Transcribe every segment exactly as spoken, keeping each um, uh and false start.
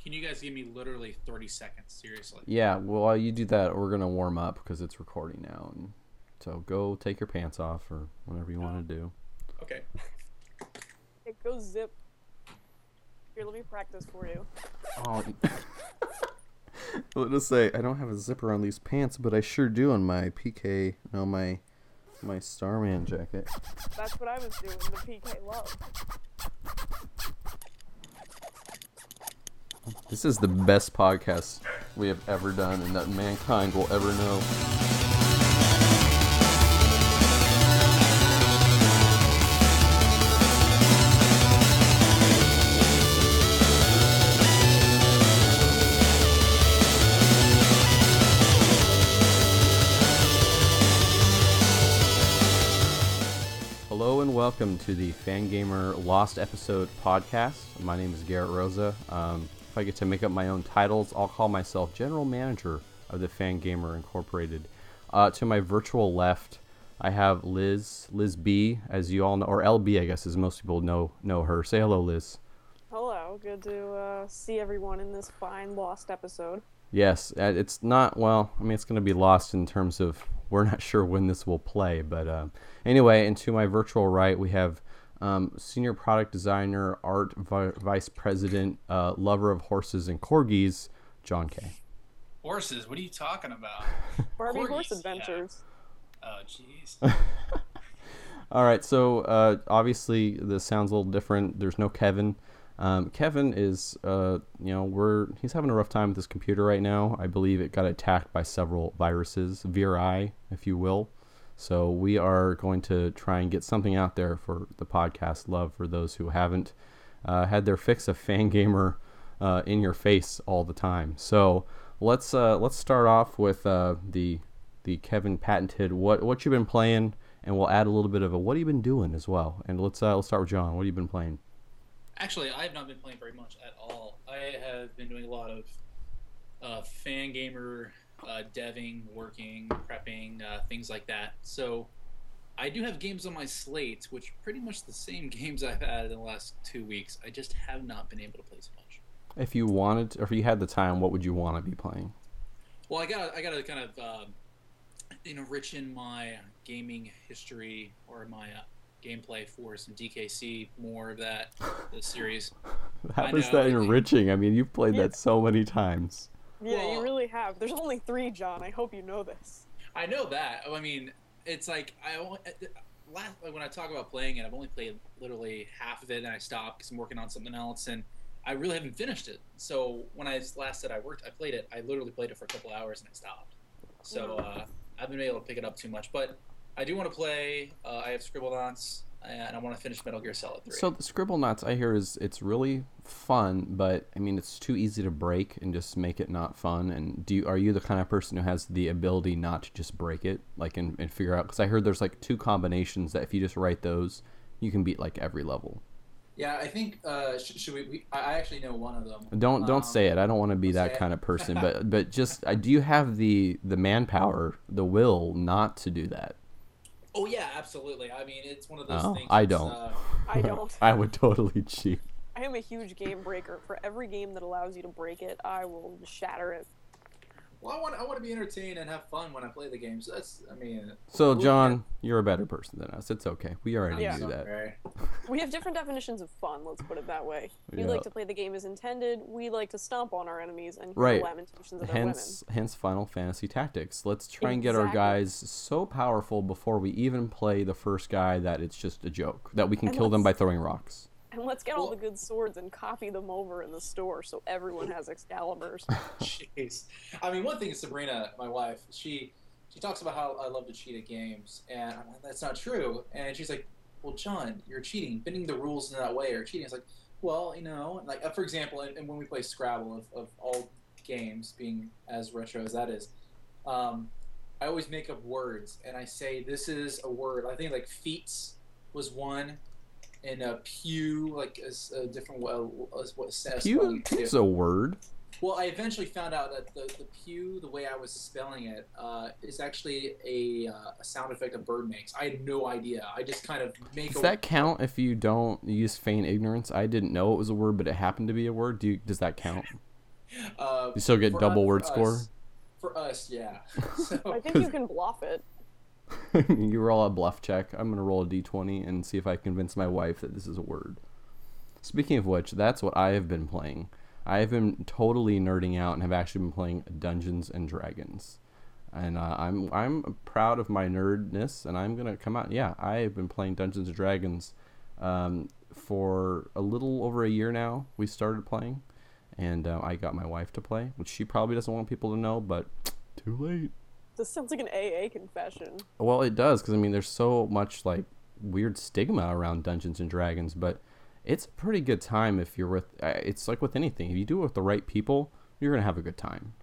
Can you guys give me literally thirty seconds? Seriously. Yeah, well, while you do that, we're going to warm up because it's recording now. And so go take your pants off or whatever you want to do. Okay. It goes zip. Here, let me practice for you. Oh, let us say I don't have a zipper on these pants, but I sure do on my P K. No, my my Starman jacket. That's what I was doing. The P K love. This is the best podcast we have ever done, and that mankind will ever know. Hello and welcome to the Fangamer Lost Episode podcast. My name is Garrett Rosa. Um, if I get to make up my own titles, I'll call myself General Manager of the Fangamer Incorporated. Uh, to my virtual left, I have Liz, Liz B, as you all know, or L B, I guess, as most people know know her. Say hello, Liz. Hello, good to uh, see everyone in this fine Lost episode. Yes, uh, it's not, well, I mean, it's going to be lost in terms of we're not sure when this will play, but uh, anyway, and to my virtual right, we have um, Senior Product Designer, Art Vi- Vice President, uh, Lover of Horses and Corgis, John K. Horses? What are you talking about? Barbie Corgis, Horse Adventures. Yeah. Oh, jeez. All right, so uh, obviously this sounds a little different. There's no Kevin. Um, Kevin is, uh, you know, we're he's having a rough time with his computer right now. I believe it got attacked by several viruses, viri, if you will. So we are going to try and get something out there for the podcast love for those who haven't uh, had their fix of Fangamer uh, in your face all the time. So let's uh, let's start off with uh, the the Kevin patented what what you've been playing, and we'll add a little bit of a what have you been doing as well. And let's uh, let's start with John. What have you been playing? Actually, I have not been playing very much at all. I have been doing a lot of uh, Fangamer uh, deving, working, prepping, uh, things like that. So I do have games on my slate, which pretty much the same games I've had in the last two weeks. I just have not been able to play so much. If you wanted, or if you had the time, what would you want to be playing? Well, I got I got to kind of uh, enrich in my gaming history or my uh, gameplay for some D K C, more of that, the series. How I is know, that enriching? I mean, you've played Yeah. that so many times. Yeah, Well- you really have. There's only three, John. I hope you know this. I know that. I mean, it's like I only, last like when I talk about playing it, I've only played literally half of it, and I stopped because I'm working on something else, and I really haven't finished it. So when I last said I worked, I played it. I literally played it for a couple hours and I stopped. So uh, I haven't been able to pick it up too much, but I do want to play. Uh, I have Scribblenauts, and I want to finish Metal Gear Solid three. So the Scribblenauts, I hear, is it's really fun, but I mean, it's too easy to break and just make it not fun. And do you, are you the kind of person who has the ability not to just break it, like and, and figure out? Because I heard there's like two combinations that if you just write those, you can beat like every level. Yeah, I think uh, sh- should we, we? I actually know one of them. Don't don't Um, say it. I don't want to be I'll that say kind it. of person. But but just uh, do you have the the manpower, the will not to do that? Oh yeah, absolutely. I mean, it's one of those Oh, things. I that's, don't. Uh, I don't. I would totally cheat. I am a huge game breaker. For every game that allows you to break it, I will shatter it. well, I want I want to be entertained and have fun when I play the game. So that's, I mean. So we'll- John, you're a better person than us. It's okay. We already Yeah. knew that. Okay. We have different definitions of fun, let's put it that way. You Yeah. like to play the game as intended, we like to stomp on our enemies and hear Right. the lamentations of their Hence, hence Final Fantasy Tactics. Let's try and get our Exactly. guys so powerful before we even play the first guy that it's just a joke. That we can And kill them by let's- throwing rocks. women. And let's get all Well- the good swords and copy them over in the store so everyone has Excaliburs. Jeez. I mean, one thing is Sabrina, my wife, she she talks about how I love to cheat at games, and I'm like, that's not true. And she's like, well, John, you're cheating. Bending the rules in that way or cheating. It's like, well, you know, like, uh, for example, and, and when we play Scrabble, of, of all games being as retro as that is, um, I always make up words, and I say, this is a word. I think, like, feats was one, and uh, pew, like, is a different, uh, is what says. Pew is a word. Well, I eventually found out that the, the pew, the way I was spelling it, uh, is actually a, uh, a sound effect a bird makes. I had no idea. I just kind of make Does a... that count if you don't use feign ignorance? I didn't know it was a word, but it happened to be a word. Do you, does that count? Uh, You still get for, double uh, word for score? us, for us, yeah. I So think you can bluff it. You roll a bluff check. I'm going to roll a d twenty and see if I convince my wife that this is a word. Speaking of which, that's what I have been playing. I have been totally nerding out and have actually been playing Dungeons and Dragons. And uh, I'm I'm proud of my nerdness, and I'm gonna come out. Yeah, I have been playing Dungeons and Dragons um, for a little over a year now. We started playing, and uh, I got my wife to play, which she probably doesn't want people to know, but too late. This sounds like an A A confession. Well, it does, because I mean, there's so much like weird stigma around Dungeons and Dragons, but it's a pretty good time if you're with. Uh, it's like with anything, if you do it with the right people, you're gonna have a good time.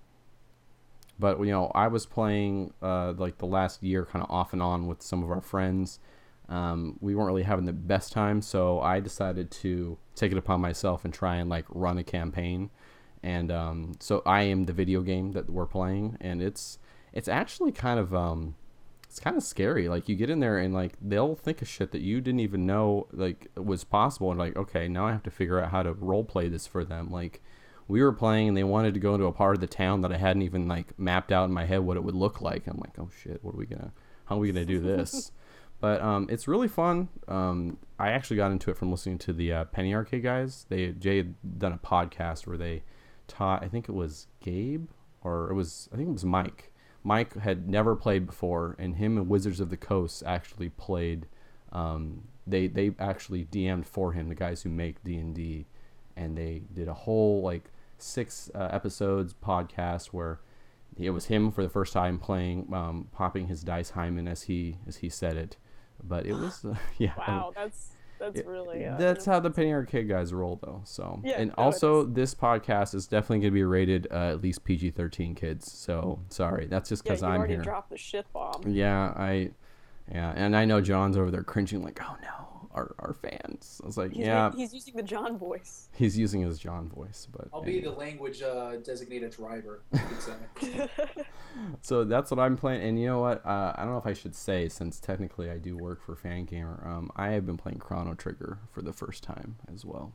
But, you know, I was playing, uh, like, the last year kind of off and on with some of our friends. Um, we weren't really having the best time, so I decided to take it upon myself and try and, like, run a campaign. And um, so I am the video game that we're playing, and it's it's actually kind of, um, it's kind of scary. Like, you get in there, and, like, they'll think of shit that you didn't even know, like, was possible. And, like, okay, now I have to figure out how to role play this for them. Like, we were playing and they wanted to go into a part of the town that I hadn't even like mapped out in my head what it would look like. I'm like, oh shit, what are we gonna, how are we gonna do this? But um, it's really fun. Um, I actually got into it from listening to the uh, Penny Arcade guys. They Jay had done a podcast where they taught, I think it was Gabe or it was, I think it was Mike. Mike had never played before, and him and Wizards of the Coast actually played. Um, they they actually D M'd for him, the guys who make D and D, and they did a whole like six uh, episodes podcast where it was him for the first time playing, um, popping his dice hymen as he as he said it. But it was uh, yeah. Wow, that's that's it, really. Uh, that's how the Penny Arcade guys roll, though. So Yeah, and no, also it's- this podcast is definitely going to be rated uh, at least P G thirteen kids. So sorry, that's just Yeah, because you I'm already here. dropped the shit bomb. Yeah, I yeah, and I know John's over there cringing like, oh no, our our fans. I was like, He's, yeah, ma- he's using the John voice. he's using his John voice, but I'll anyway. be the language uh, designated driver. You could say. So that's what I'm playing, and you know what? Uh, I don't know if I should say, since technically I do work for Fangamer. Um, I have been playing Chrono Trigger for the first time as well.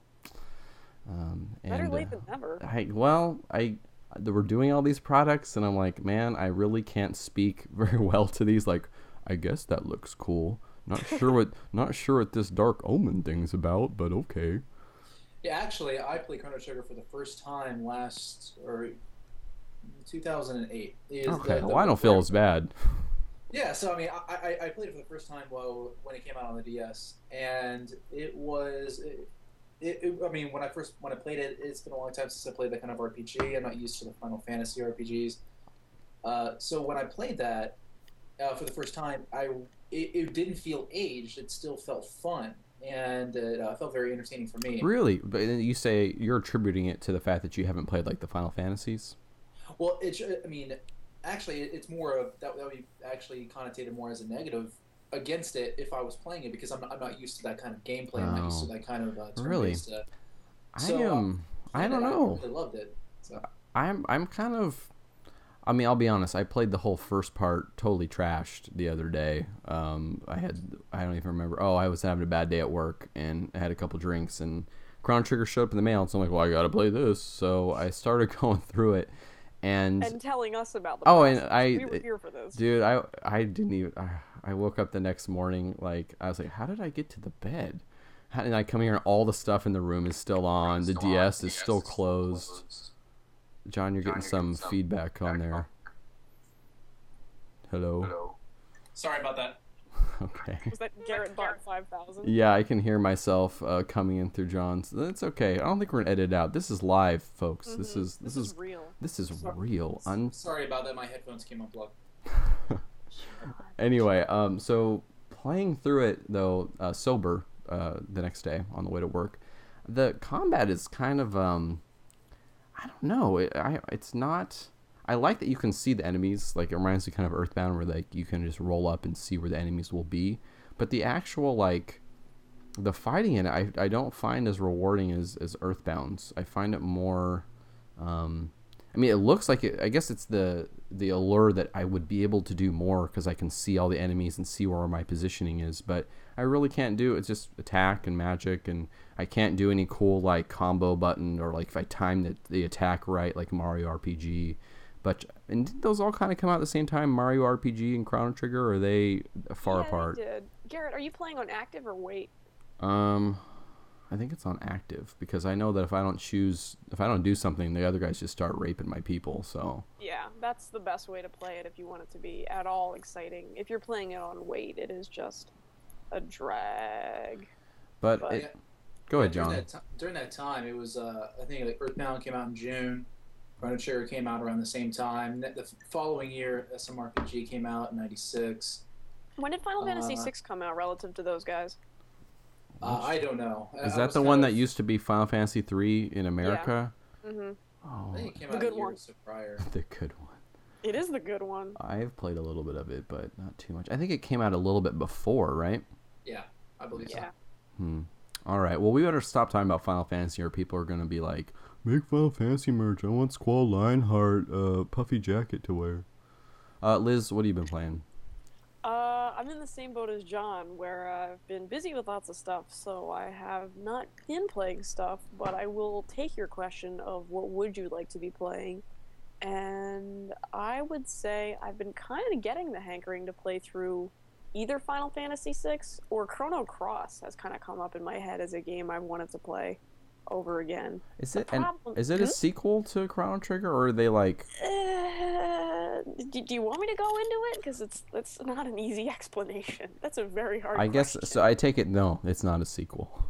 Um, Better and, late uh, than never. I well, I we're doing all these products, and I'm like, man, I really can't speak very well to these. Like, I guess that looks cool. Not sure what, not sure what this Dark Omen thing's about, but okay. Yeah, actually, I played Chrono Trigger for the first time last or two thousand eight. Is Okay, the, the well, I don't feel as bad. Yeah, so I mean, I, I, I played it for the first time well, when it came out on the D S, and it was, it, it, I mean, when I first when I played it, it's been a long time since I played that kind of R P G. I'm not used to the Final Fantasy R P Gs. Uh, so when I played that uh, for the first time, I it, it didn't feel aged. It still felt fun, and it uh, felt very entertaining for me. Really? But then you say you're attributing it to the fact that you haven't played like the Final Fantasies? Well, it's I mean, actually, it's more of that, that would be actually connotated more as a negative against it if I was playing it, because I'm not, I'm not used to that kind of gameplay. I'm not used to Oh. that kind of uh, Really? turn-based, uh, I So, am. um, I don't yeah, know. I really loved it. So. I'm. I'm kind of. I mean, I'll be honest. I played the whole first part totally trashed the other day. Um, I had. I don't even remember. Oh, I was having a bad day at work and I had a couple drinks, and Chrono Trigger showed up in the mail. So I'm like, well, I gotta play this. So I started going through it, and, And telling us about the oh, and process. I, we were here for this. dude, I I didn't even. I, I woke up the next morning like I was like, how did I get to the bed? How did I come here and all the stuff in the room is still on? The D S is still closed. John, you're getting some feedback on there. Hello. Sorry about that. Okay. Was that Garrett Bot five thousand? Yeah, I can hear myself uh, coming in through John's. That's okay. I don't think we're gonna edit it out. This is live, folks. Mhm. This is this, This is, is real. this is Sorry. real. Un- Sorry about that. My headphones came unplugged. anyway, um, so playing through it though, uh, sober, uh, the next day on the way to work, the combat is kind of um, I don't know. It, I it's not. I like that you can see the enemies. Like, it reminds me kind of Earthbound, where like you can just roll up and see where the enemies will be. But the actual like the fighting in it, I, I don't find as rewarding as as Earthbound's. I find it more. Um, I mean, it looks like it. I guess it's the the allure that I would be able to do more because I can see all the enemies and see where my positioning is. But I really can't do it. It's just attack and magic, and I can't do any cool like combo button or like if I time the, the attack right, like Mario R P G. But and didn't those all kind of come out at the same time, Mario R P G and Chrono Trigger, or are they far yeah, apart? They did. Garrett, are you playing on active or wait? Um, I think it's on active because I know that if I don't choose, if I don't do something, the other guys just start raping my people. So Yeah, that's the best way to play it if you want it to be at all exciting. If you're playing it on wait, it is just a drag. but, But- it, Yeah. go ahead, During John. that, ti- during that time, it was uh, I think like Earthbound came out in June. Chrono Trigger came out around the same time. The the following year, S M R P G came out in ninety-six. When did Final Fantasy Uh, six come out relative to those guys? Uh, I don't know. I- Is I that was the kind one of- that used to be Final Fantasy three in America? Mm-hmm. Oh, I think it came The out good a year one. or so prior. the good one. It is the good one. I've played a little bit of it, but not too much. I think it came out a little bit before, right? Yeah, I believe Yeah. so. Hmm. All right. Well, we better stop talking about Final Fantasy, or people are gonna be like, "Make Final Fantasy merch. I want Squall Lionheart uh, puffy jacket to wear." Uh, Liz, what have you been playing? Uh, I'm in the same boat as John, where I've been busy with lots of stuff, so I have not been playing stuff, but I will take your question of what would you like to be playing, and I would say I've been kind of getting the hankering to play through either Final Fantasy six or Chrono Cross has kind of come up in my head as a game I wanted to play over again. Is The it an, problem- is it a Hmm? sequel to Chrono Trigger, or are they like? Uh, do, do you want me to go into it? Because it's it's not an easy explanation. That's a very hard. I guess question. so. I take it no, it's not a sequel.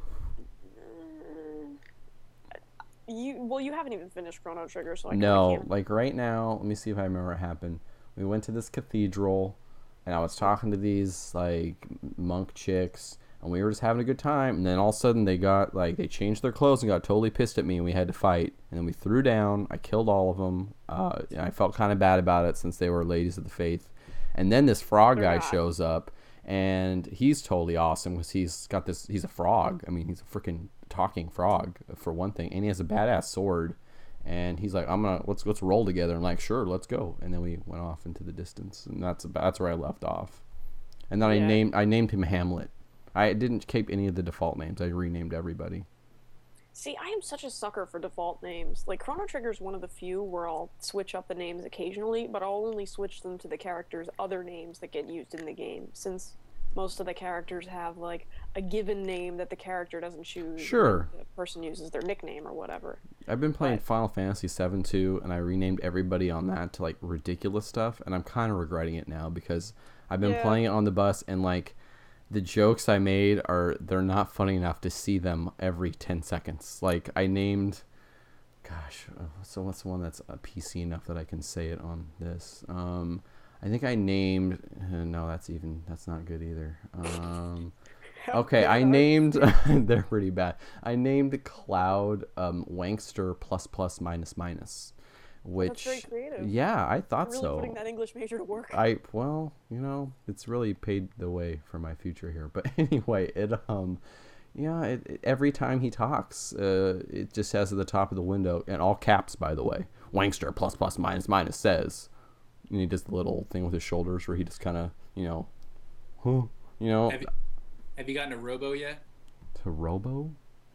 Uh, you well, you haven't even finished Chrono Trigger, so I No, kinda can't. like right now, let me see if I remember what happened. We went to this cathedral, and I was talking to these like monk chicks, and we were just having a good time. And then all of a sudden, they got like they changed their clothes and got totally pissed at me, and we had to fight. And then we threw down. I killed all of them. Uh, and I felt kind of bad about it since they were ladies of the faith. And then this frog They're guy not. shows up, and he's totally awesome because he's got this. He's a frog. I mean, he's a freaking talking frog for one thing, and he has a badass sword. And he's like, I'm gonna let's let's roll together. And like, sure, let's go. And then we went off into the distance, and that's about, that's where I left off. And then I Yeah. named I named him Hamlet. I didn't keep any of the default names. I renamed everybody. See, I am such a sucker for default names. Like Chrono Trigger is one of the few where I'll switch up the names occasionally, but I'll only switch them to the characters' other names that get used in the game, since most of the characters have like a given name that the character doesn't choose. Sure. and the person uses their nickname or whatever. I've been playing But- Final Fantasy seven too, and I renamed everybody on that to like ridiculous stuff, and I'm kind of regretting it now because I've been Yeah. playing it on the bus, and like the jokes I made are they're not funny enough to see them every ten seconds. Like I named, gosh, uh, so what's the one that's uh, P C enough that I can say it on this? Um, I think I named. Uh, no, that's even that's not good either. Um, okay, I named. They're pretty bad. I named Cloud um, Wankster plus plus minus minus, which That's very creative. yeah, I thought Really so. putting that English major to work. I well, you know, it's really paved the way for my future here. But anyway, it um, yeah, it, it, every time he talks, uh, it just says at the top of the window, in all caps, by the way, Wankster plus plus minus minus says, and he does the little thing with his shoulders where he just kind of, you know, huh, you know, Have you, have you gotten a Robo yet? to Robo.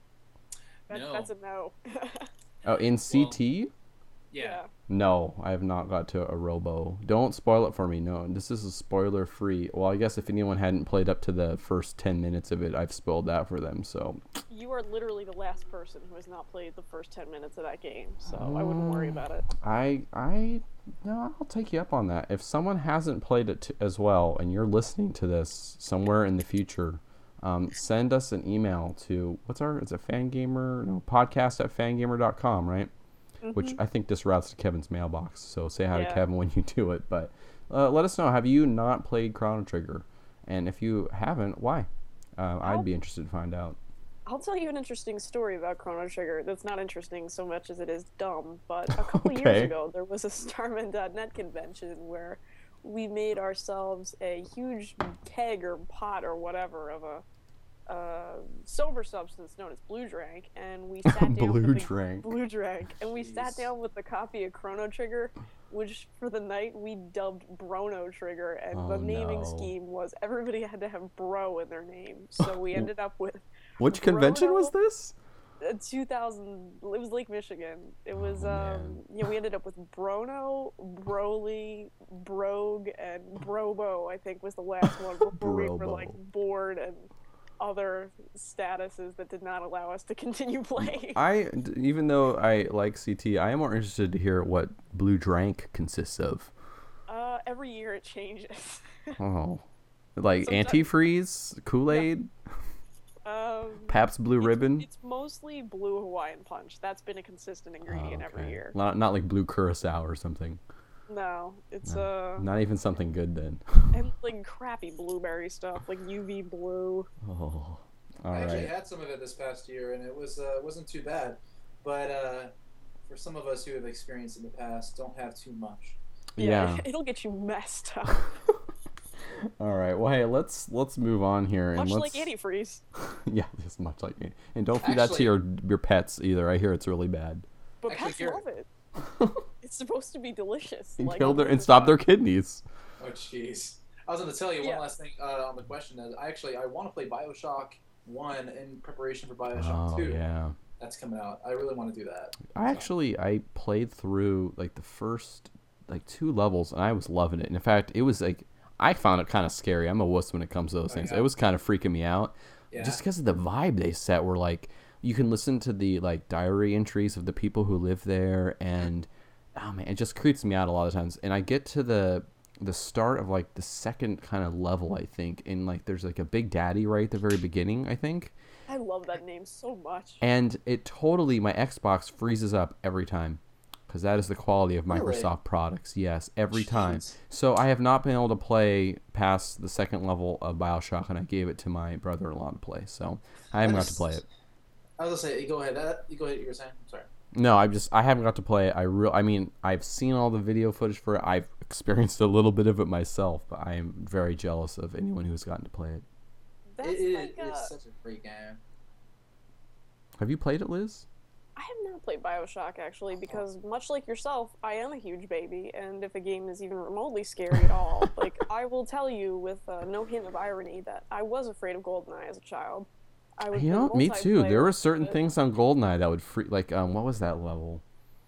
That, No. That's a no. Oh, in C T. Yeah. No, I have not got to a Robo. Don't spoil it for me. No, this is a spoiler free. Well, I guess if anyone hadn't played up to the first ten minutes of it, I've spoiled that for them. So, You are literally the last person who has not played the first ten minutes of that game, so I wouldn't worry about it. I, I, no, I'll take you up on that. If someone hasn't played it t- as well, and you're listening to this somewhere in the future, um, send us an email to what's our? It's a fangamer no podcast at fangamer dot com, right? Which I think this routes to Kevin's mailbox. So say hi Yeah. to Kevin when you do it. But uh, let us know. Have you not played Chrono Trigger? And if you haven't, why? Uh, I'd I'll- be interested to find out. I'll tell you an interesting story about Chrono Trigger that's not interesting so much as it is dumb, but a couple Okay. years ago there was a Starman dot net convention where we made ourselves a huge keg or pot or whatever of a uh, sober substance known as Blue Drank, and we sat down Blue with the, Drank. Blue Drank, and we Jeez. sat down with the copy of Chrono Trigger, which for the night we dubbed Brono Trigger, and Oh, the naming no. scheme was everybody had to have bro in their name, so we ended up with Which convention was Bruno. this? uh, two thousand. It was Lake Michigan. It was Oh, um man. yeah. We ended up with Brono, Broly, Brogue, and Brobo. I think was the last one before we were like Brobo. bored and other statuses that did not allow us to continue playing. I, d- even though I like C T, I am more interested to hear what Blue Drank consists of. Uh, every year it changes. Oh, like Someti- antifreeze, Kool-Aid, um, Pabst Blue it's- Ribbon. It's mostly blue Hawaiian punch. That's been a consistent Oh, ingredient every okay. year. Not, not like Blue Curacao or something. No, it's No, uh, Not even something good then. and like crappy blueberry stuff, like U V blue. Oh, all I actually right. had some of it this past year, and it was uh, wasn't too bad. But uh, for some of us who have experienced it in the past, don't have too much. Yeah. It'll get you messed up. All right. Well, hey, let's let's move on here and Much let's. like antifreeze. Yeah, just much like it. And don't feed that to Actually- your your pets either. I hear it's really bad. But Actually, pets Garrett- love it. It's supposed to be delicious. And Like kill their all and the stop time. their kidneys. Oh, jeez. I was going to tell you Yeah. one last thing uh, on the question. That I actually I want to play Bioshock one in preparation for Bioshock Oh two. yeah. That's coming out. I really want to do that. I actually I played through like the first like two levels and I was loving it. And in fact, it was like I found it kind of scary. I'm a wuss when it comes to those Oh, things. yeah. It was kind of freaking me out Yeah. just because of the vibe they set. Were like you can listen to the like diary entries of the people who live there, and oh man, it just creeps me out a lot of times. And I get to the the start of like the second kind of level, I think, and like there's like a Big Daddy right at the very beginning, I think. I love that name so much. And it totally, my Xbox freezes up every time because that is the quality of Really? Microsoft products. Yes, every time. Jeez. So I have not been able to play past the second level of Bioshock, and I gave it to my brother-in-law to play. So I haven't got to play it. I was going to say, go ahead. Uh, you go ahead. You were saying? I'm sorry. No, I just I haven't got to play it. I real I mean I've seen all the video footage for it. I've experienced a little bit of it myself, but I am very jealous of anyone who's gotten to play it. That's It, it, like it's uh, such a great game. Have you played it, Liz? I have not played Bioshock actually because much like yourself, I am a huge baby, and if a game is even remotely scary at all, like I will tell you with uh, no hint of irony that I was afraid of GoldenEye as a child. I would You play know, me too. There multiplayer were certain with it. things on GoldenEye that would free. Like, um, what was that level?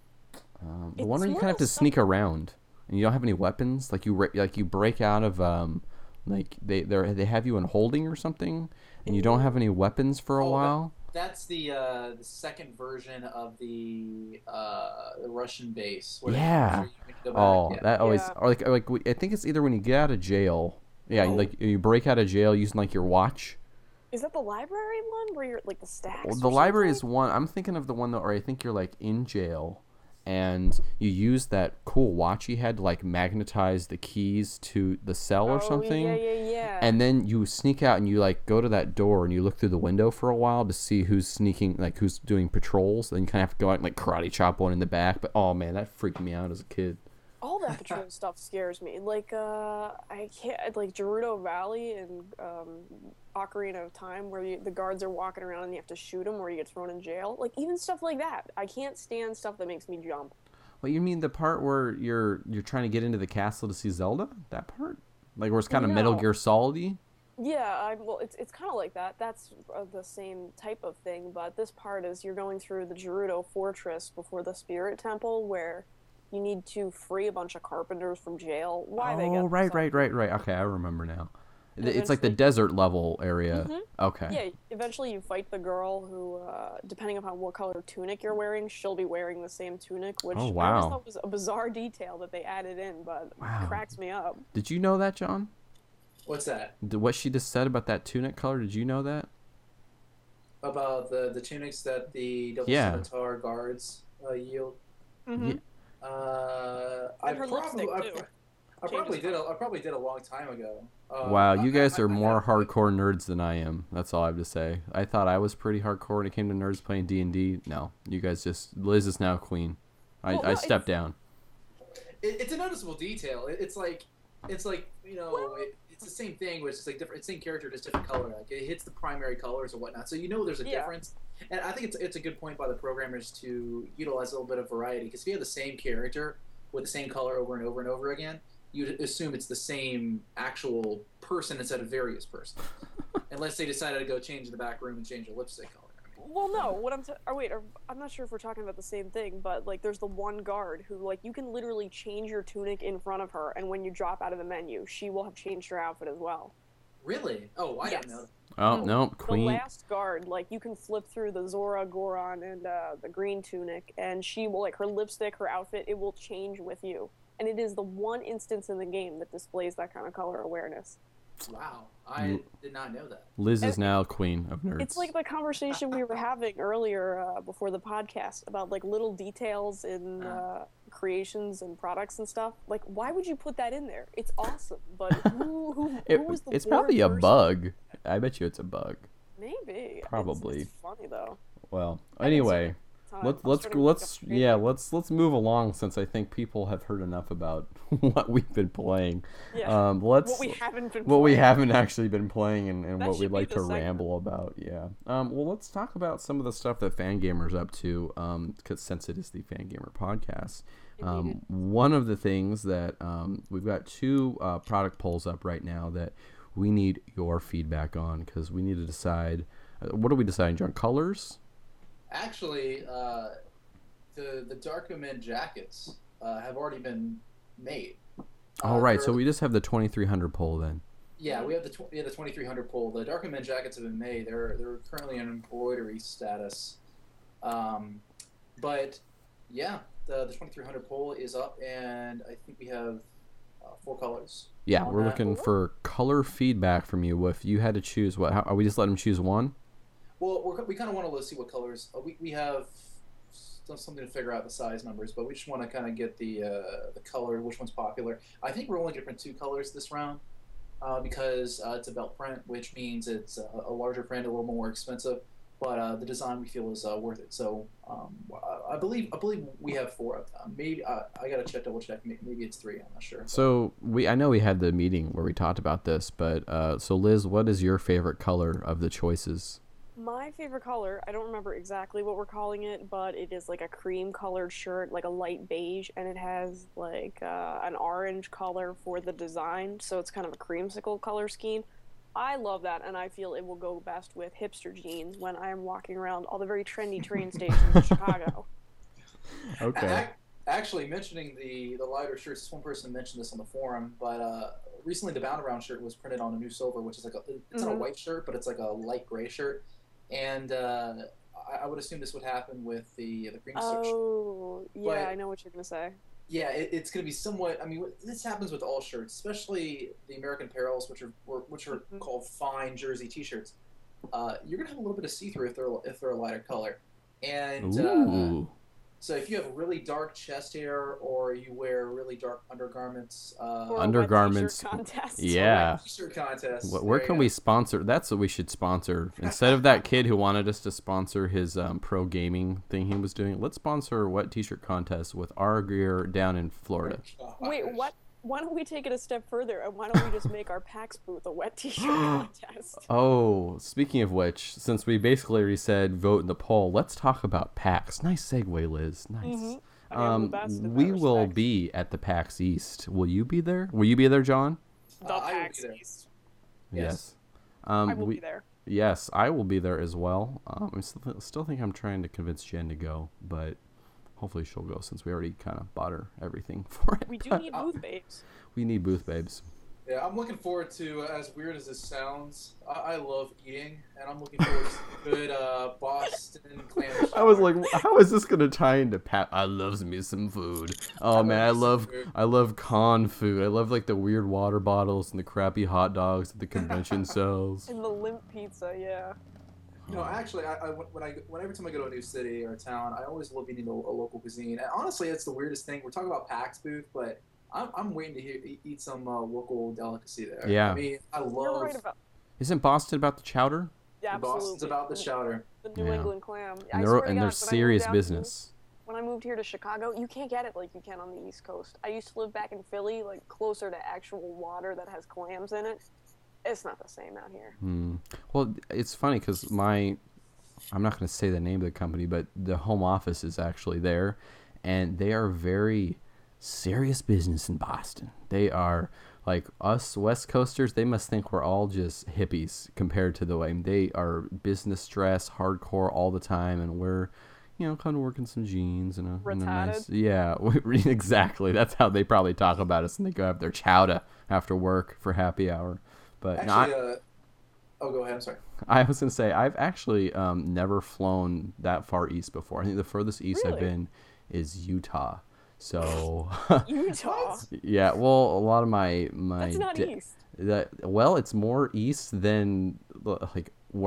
Um, the one It's where you one kind of of have to those sneak around, and you don't have any weapons. Like you, re- like you break out of, um, like they they they have you in holding or something, and you don't have any weapons for a Oh, that- while. That's the uh, the second version of the uh, the Russian base. where Yeah. you can go back. Oh, Yeah. that always. Yeah. Or like, or like we- I think it's either when you get out of jail. Yeah, Oh. like you break out of jail using like your watch. Is that the library one where you're like the stacks? Well, or the library is something? one. I'm thinking of the one that, or I think you're like in jail, and you use that cool watch you had to like magnetize the keys to the cell or Oh, something. Yeah, yeah, yeah. And then you sneak out and you like go to that door and you look through the window for a while to see who's sneaking, like who's doing patrols. Then you kind of have to go out and like karate chop one in the back. But oh man, that freaked me out as a kid. all that patrol stuff scares me. Like, uh, I can't, like, Gerudo Valley and um, Ocarina of Time, where you, the guards are walking around and you have to shoot them or you get thrown in jail. Like, even stuff like that. I can't stand stuff that makes me jump. Well, you mean the part where you're you're trying to get into the castle to see Zelda? That part, like where it's kind of Metal No. Gear Solid-y? Yeah, I, well, it's it's kind of like that. That's uh, the same type of thing, but this part is you're going through the Gerudo Fortress before the Spirit Temple, where you need to free a bunch of carpenters from jail. Why they Oh, get right, themselves- right, right, right. Okay, I remember now. And It's like the eventually- desert level area. Mhm. Okay. Yeah, eventually you fight the girl who, uh, depending upon what color tunic you're wearing, she'll be wearing the same tunic, which Oh, I always wow. thought was a bizarre detail that they added in, but Wow. cracks me up. Did you know that, John? What's that Did, what she just said about that tunic color? Did you know that? about the the tunics that the double Yeah. scimitar guards uh, yield? Mm-hmm. Uh, I And her probably, lipstick, I, too. I probably Changes did. A, I probably did a long time ago. Uh, Wow, I- you guys I- are I more have- hardcore nerds than I am. That's all I have to say. I thought I was pretty hardcore when it came to nerds playing D and D. No, you guys just Liz is now queen. I, Well, I no, stepped it's- down. It, it's a noticeable detail. It, it's like, it's like you know, Well- it, it's it's the same thing, which is like different. It's same character, just different color. Like it hits the primary colors or whatnot, so you know there's a Yeah. difference. And I think it's it's a good point by the programmers to utilize a little bit of variety, because if you have the same character with the same color over and over and over again, you'd assume it's the same actual person instead of various person, unless they decided to go change the back room and change the lipstick color. Well, no. What I'm t- or wait, or, I'm not sure if we're talking about the same thing, but like, there's the one guard who, like, you can literally change your tunic in front of her, and when you drop out of the menu, she will have changed her outfit as well. Really? Oh, I Yes. didn't know. Oh The- no, The Queen. last guard, like, you can flip through the Zora, Goron, and uh, the green tunic, and she will, like, her lipstick, her outfit, it will change with you. And it is the one instance in the game that displays that kind of color awareness. Wow, I did not know that. Liz is And- now queen of nerds. It's like the conversation we were having earlier uh, before the podcast about, like, little details in uh, creations and products and stuff. Like, why would you put that in there? It's awesome, but who, who, It- who was the it's bored probably a person? bug. I bet you it's a bug. Maybe. It's- Probably. It's, funny though. Well, I didn't see anyway, it. Time. let's I was let's starting to let's look up yeah crazy. let's let's move along, since I think people have heard enough about what we've been playing. Yeah. Um, let's what we haven't been. what we playing. haven't actually been playing, and, and That what we'd should be like the to segment. ramble about. Yeah. Um, well, let's talk about some of the stuff that Fangamer's up to. Um, 'cause since it is the Fangamer podcast, um, one of the things that um, we've got two uh, product polls up right now that we need your feedback on, because we need to decide. Uh, what are we deciding, John? Colors? Actually, uh, the the Dark Omen jackets uh, have already been made. All Uh, right, they're- so we just have the twenty-three hundred poll then. Yeah, we have the tw- we have the twenty-three hundred pull. The Dark Men jackets have been made. They're they're currently in embroidery status, um, but yeah, the the twenty-three hundred pull is up, and I think we have uh, four colors. Yeah, on we're that. looking for color feedback from you. If you had to choose, what? How, are we just letting them choose one? Well, we're, we kind of want to see what colors. Uh, we we have s- something to figure out the size numbers, but we just want to kind of get the uh, the color, which one's popular. I think we're only going to print two colors this round. Uh, because uh, it's a belt print, which means it's a, a larger print, a little more expensive, but uh, the design we feel is uh, worth it. So um, I believe I believe we have four of them. Maybe uh, I gotta check, double check. Maybe it's three. I'm not sure. So we, I know we had the meeting where we talked about this, but uh, so Liz, what is your favorite color of the choices? My favorite color, I don't remember exactly what we're calling it, but it is like a cream colored shirt, like a light beige, and it has like uh, an orange color for the design, so it's kind of a creamsicle color scheme. I love that, and I feel it will go best with hipster jeans when I am walking around all the very trendy train stations in Chicago. Okay. Ac- Actually, mentioning the, the lighter shirts, one person mentioned this on the forum, but uh, recently the Bound Around shirt was printed on a new silver, which is like a it's not a Mhm. white shirt, but it's like a light gray shirt, and uh, I, I would assume this would happen with the the cream shirt. Oh, yeah, But- I know what you're gonna say. Yeah, it, it's going to be somewhat. I mean, this happens with all shirts, especially the American Apparels, which are or- which are Mhm. called fine jersey T-shirts. Uh, you're going to have a little bit of see-through if they're if they're a lighter color, and uh, Ooh. so if you have really dark chest hair or you wear really dark undergarments, uh, Or a wet Undergarments, t-shirt contest. yeah. T-shirt contest. Wh- Where there can you we go. sponsor? That's what we should sponsor. Instead of that kid who wanted us to sponsor his um, pro gaming thing he was doing, let's sponsor a wet t-shirt contest with our gear down in Florida. Wait, what? Why don't we take it a step further, and why don't we just make our PAX booth a wet t-shirt contest? Oh, speaking of which, since we basically already said vote in the poll, let's talk about PAX. Nice segue, Liz. Nice. Mhm. I am Um, the best in that we will respect. be at the PAX East. Will you be there? Will you be there, John? The Uh, I will be PAX there. East. Yes. Um, I will we, be there. Yes, I will be there as well. Um, I still, still think I'm trying to convince Jen to go, but hopefully she'll go since we already kind of bought her everything for it. We do But need Uh, booth babes. we need booth babes. Yeah, I'm looking forward to. Uh, as weird as this sounds, I, I love eating, and I'm looking forward to some good uh, Boston clam chowder. I was like, how is this gonna tie into Pat? I loves me some food. Oh I man, I love me some love food. I love con food. I love like the weird water bottles and the crappy hot dogs that the convention sells. And the limp pizza, yeah. You know, actually, I, I when I when every time I go to a new city or a town, I always love eating a, a local cuisine. And honestly, it's the weirdest thing. We're talking about PAX booth, but I'm, I'm waiting to hear, eat- eat some uh, local delicacy there. Yeah. I mean, I You're love right about. Isn't Boston about the chowder? Yeah, absolutely. Boston's about the chowder. The New Yeah. England clam. I And they're swear to and God, they're when I moved serious out business. Here, when I moved here to Chicago, you can't get it like you can on the East Coast. I used to live back in Philly, like closer to actual water that has clams in it. It's not the same out here. Hmm. Well, it's funny because my, I'm not going to say the name of the company, but the home office is actually there, and they are very serious business in Boston. They are like us West Coasters. They must think we're all just hippies compared to the way they are business stress, hardcore all the time, and we're, you know, kind of working some jeans and a, and a nice, yeah, exactly. That's how they probably talk about us, and they go have their chowder after work for happy hour. But actually, not. Uh, oh, go ahead. I'm sorry. I was gonna say I've actually um, never flown that far east before. I think the furthest east Really? I've been is Utah. So Utah. yeah, well, a lot of my my That's not di- east. that well, it's more east than like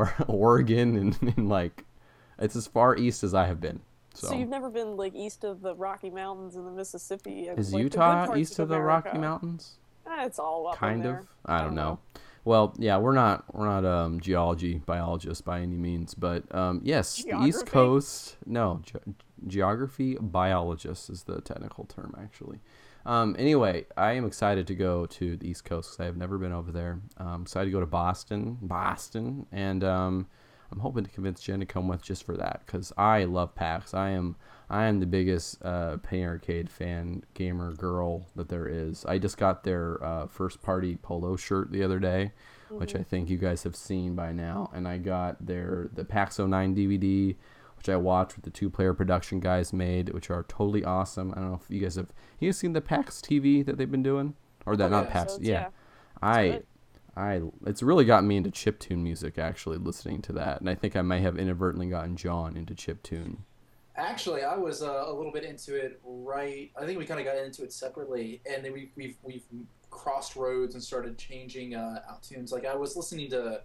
Oregon and, and like it's as far east as I have been. So, So you've never been like east of the Rocky Mountains and the Mississippi and is like, the good Utah parts east of the America. Rocky Mountains? Eh, it's all up in Kind there. of. I don't know. Well, yeah, we're not we're not um, geology biologists by any means, but um, yes, the East Geography? Coast. No, ge- geography biologist is the technical term actually. Um, anyway, I am excited to go to the East Coast because I have never been over there. I'm excited to go to Boston, Boston, and um, I'm hoping to convince Jen to come with just for that because I love PAX. I am I am the biggest uh, Penny Arcade fan, gamer girl that there is. I just got their uh, first party polo shirt the other day, mm-hmm. which I think you guys have seen by now, and I got their the PAX oh nine D V D, which I watched with the two player production guys made, which are totally awesome. I don't know if you guys have you guys seen the PAX T V that they've been doing, or that Oh, not yeah. PAX, So, yeah. yeah. I. good. I it's really got me into chiptune music actually listening to that, and I think I may have inadvertently gotten John into chiptune. Actually, I was uh, a little bit into it. Right, I think we kind of got into it separately, and then we, we've we've crossed roads and started changing uh, out tunes. Like I was listening to,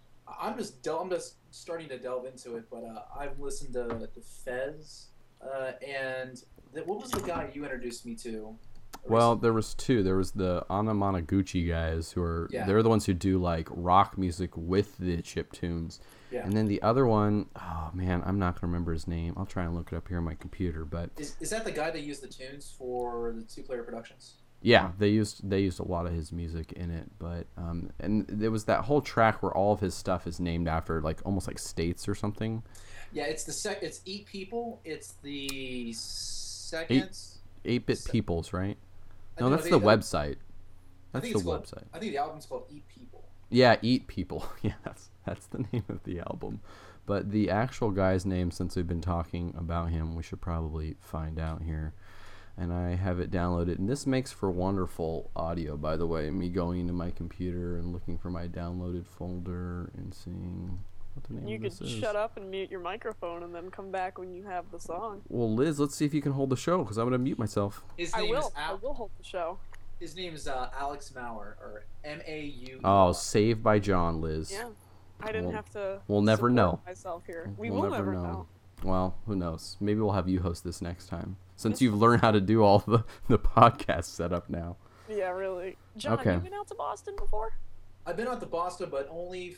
I'm just del- I'm just starting to delve into it, but uh, I've listened to, to Fez, uh, and the, what was the guy you introduced me to? Well, there was two. There was the Anamanaguchi guys who are Yeah. they're the ones who do like rock music with the chip tunes. Yeah. And then the other one, oh man, I'm not gonna remember his name. I'll try and look it up here on my computer. But Is is that the guy that used the tunes for the two player productions? yeah, they used they used a lot of his music in it. But um, and there was that whole track where all of his stuff is named after like almost like states or something. Yeah, it's the sec. It's Eat People. It's the second. Eight bit Se- Peoples, right? I No, think- that's I the think that- website. I That's think the it's called- website. I think the album's called Eat People. Yeah, Eat People. Yeah, that's that's the name of the album. But the actual guy's name, since we've been talking about him, we should probably find out here. And I have it downloaded. And this makes for wonderful audio, by the way. Me going into my computer and looking for my downloaded folder and seeing what the name You of could this is. shut up and mute your microphone and then come back when you have the song. Well, Liz, let's see if you can hold the show, because I'm going to mute myself. His I name will. is I Al- will hold the show. His name is uh, Alex Mauer, or M A U. Oh, Saved by John, Liz. Yeah. I didn't We'll- have to. we'll never support know. Myself here. We We'll will never never know. know. Well, who knows? Maybe we'll have you host this next time, since This- you've learned how to do all the, the podcast setup now. Yeah, really. John, Okay. you been out to Boston before? I've been out to Boston, but only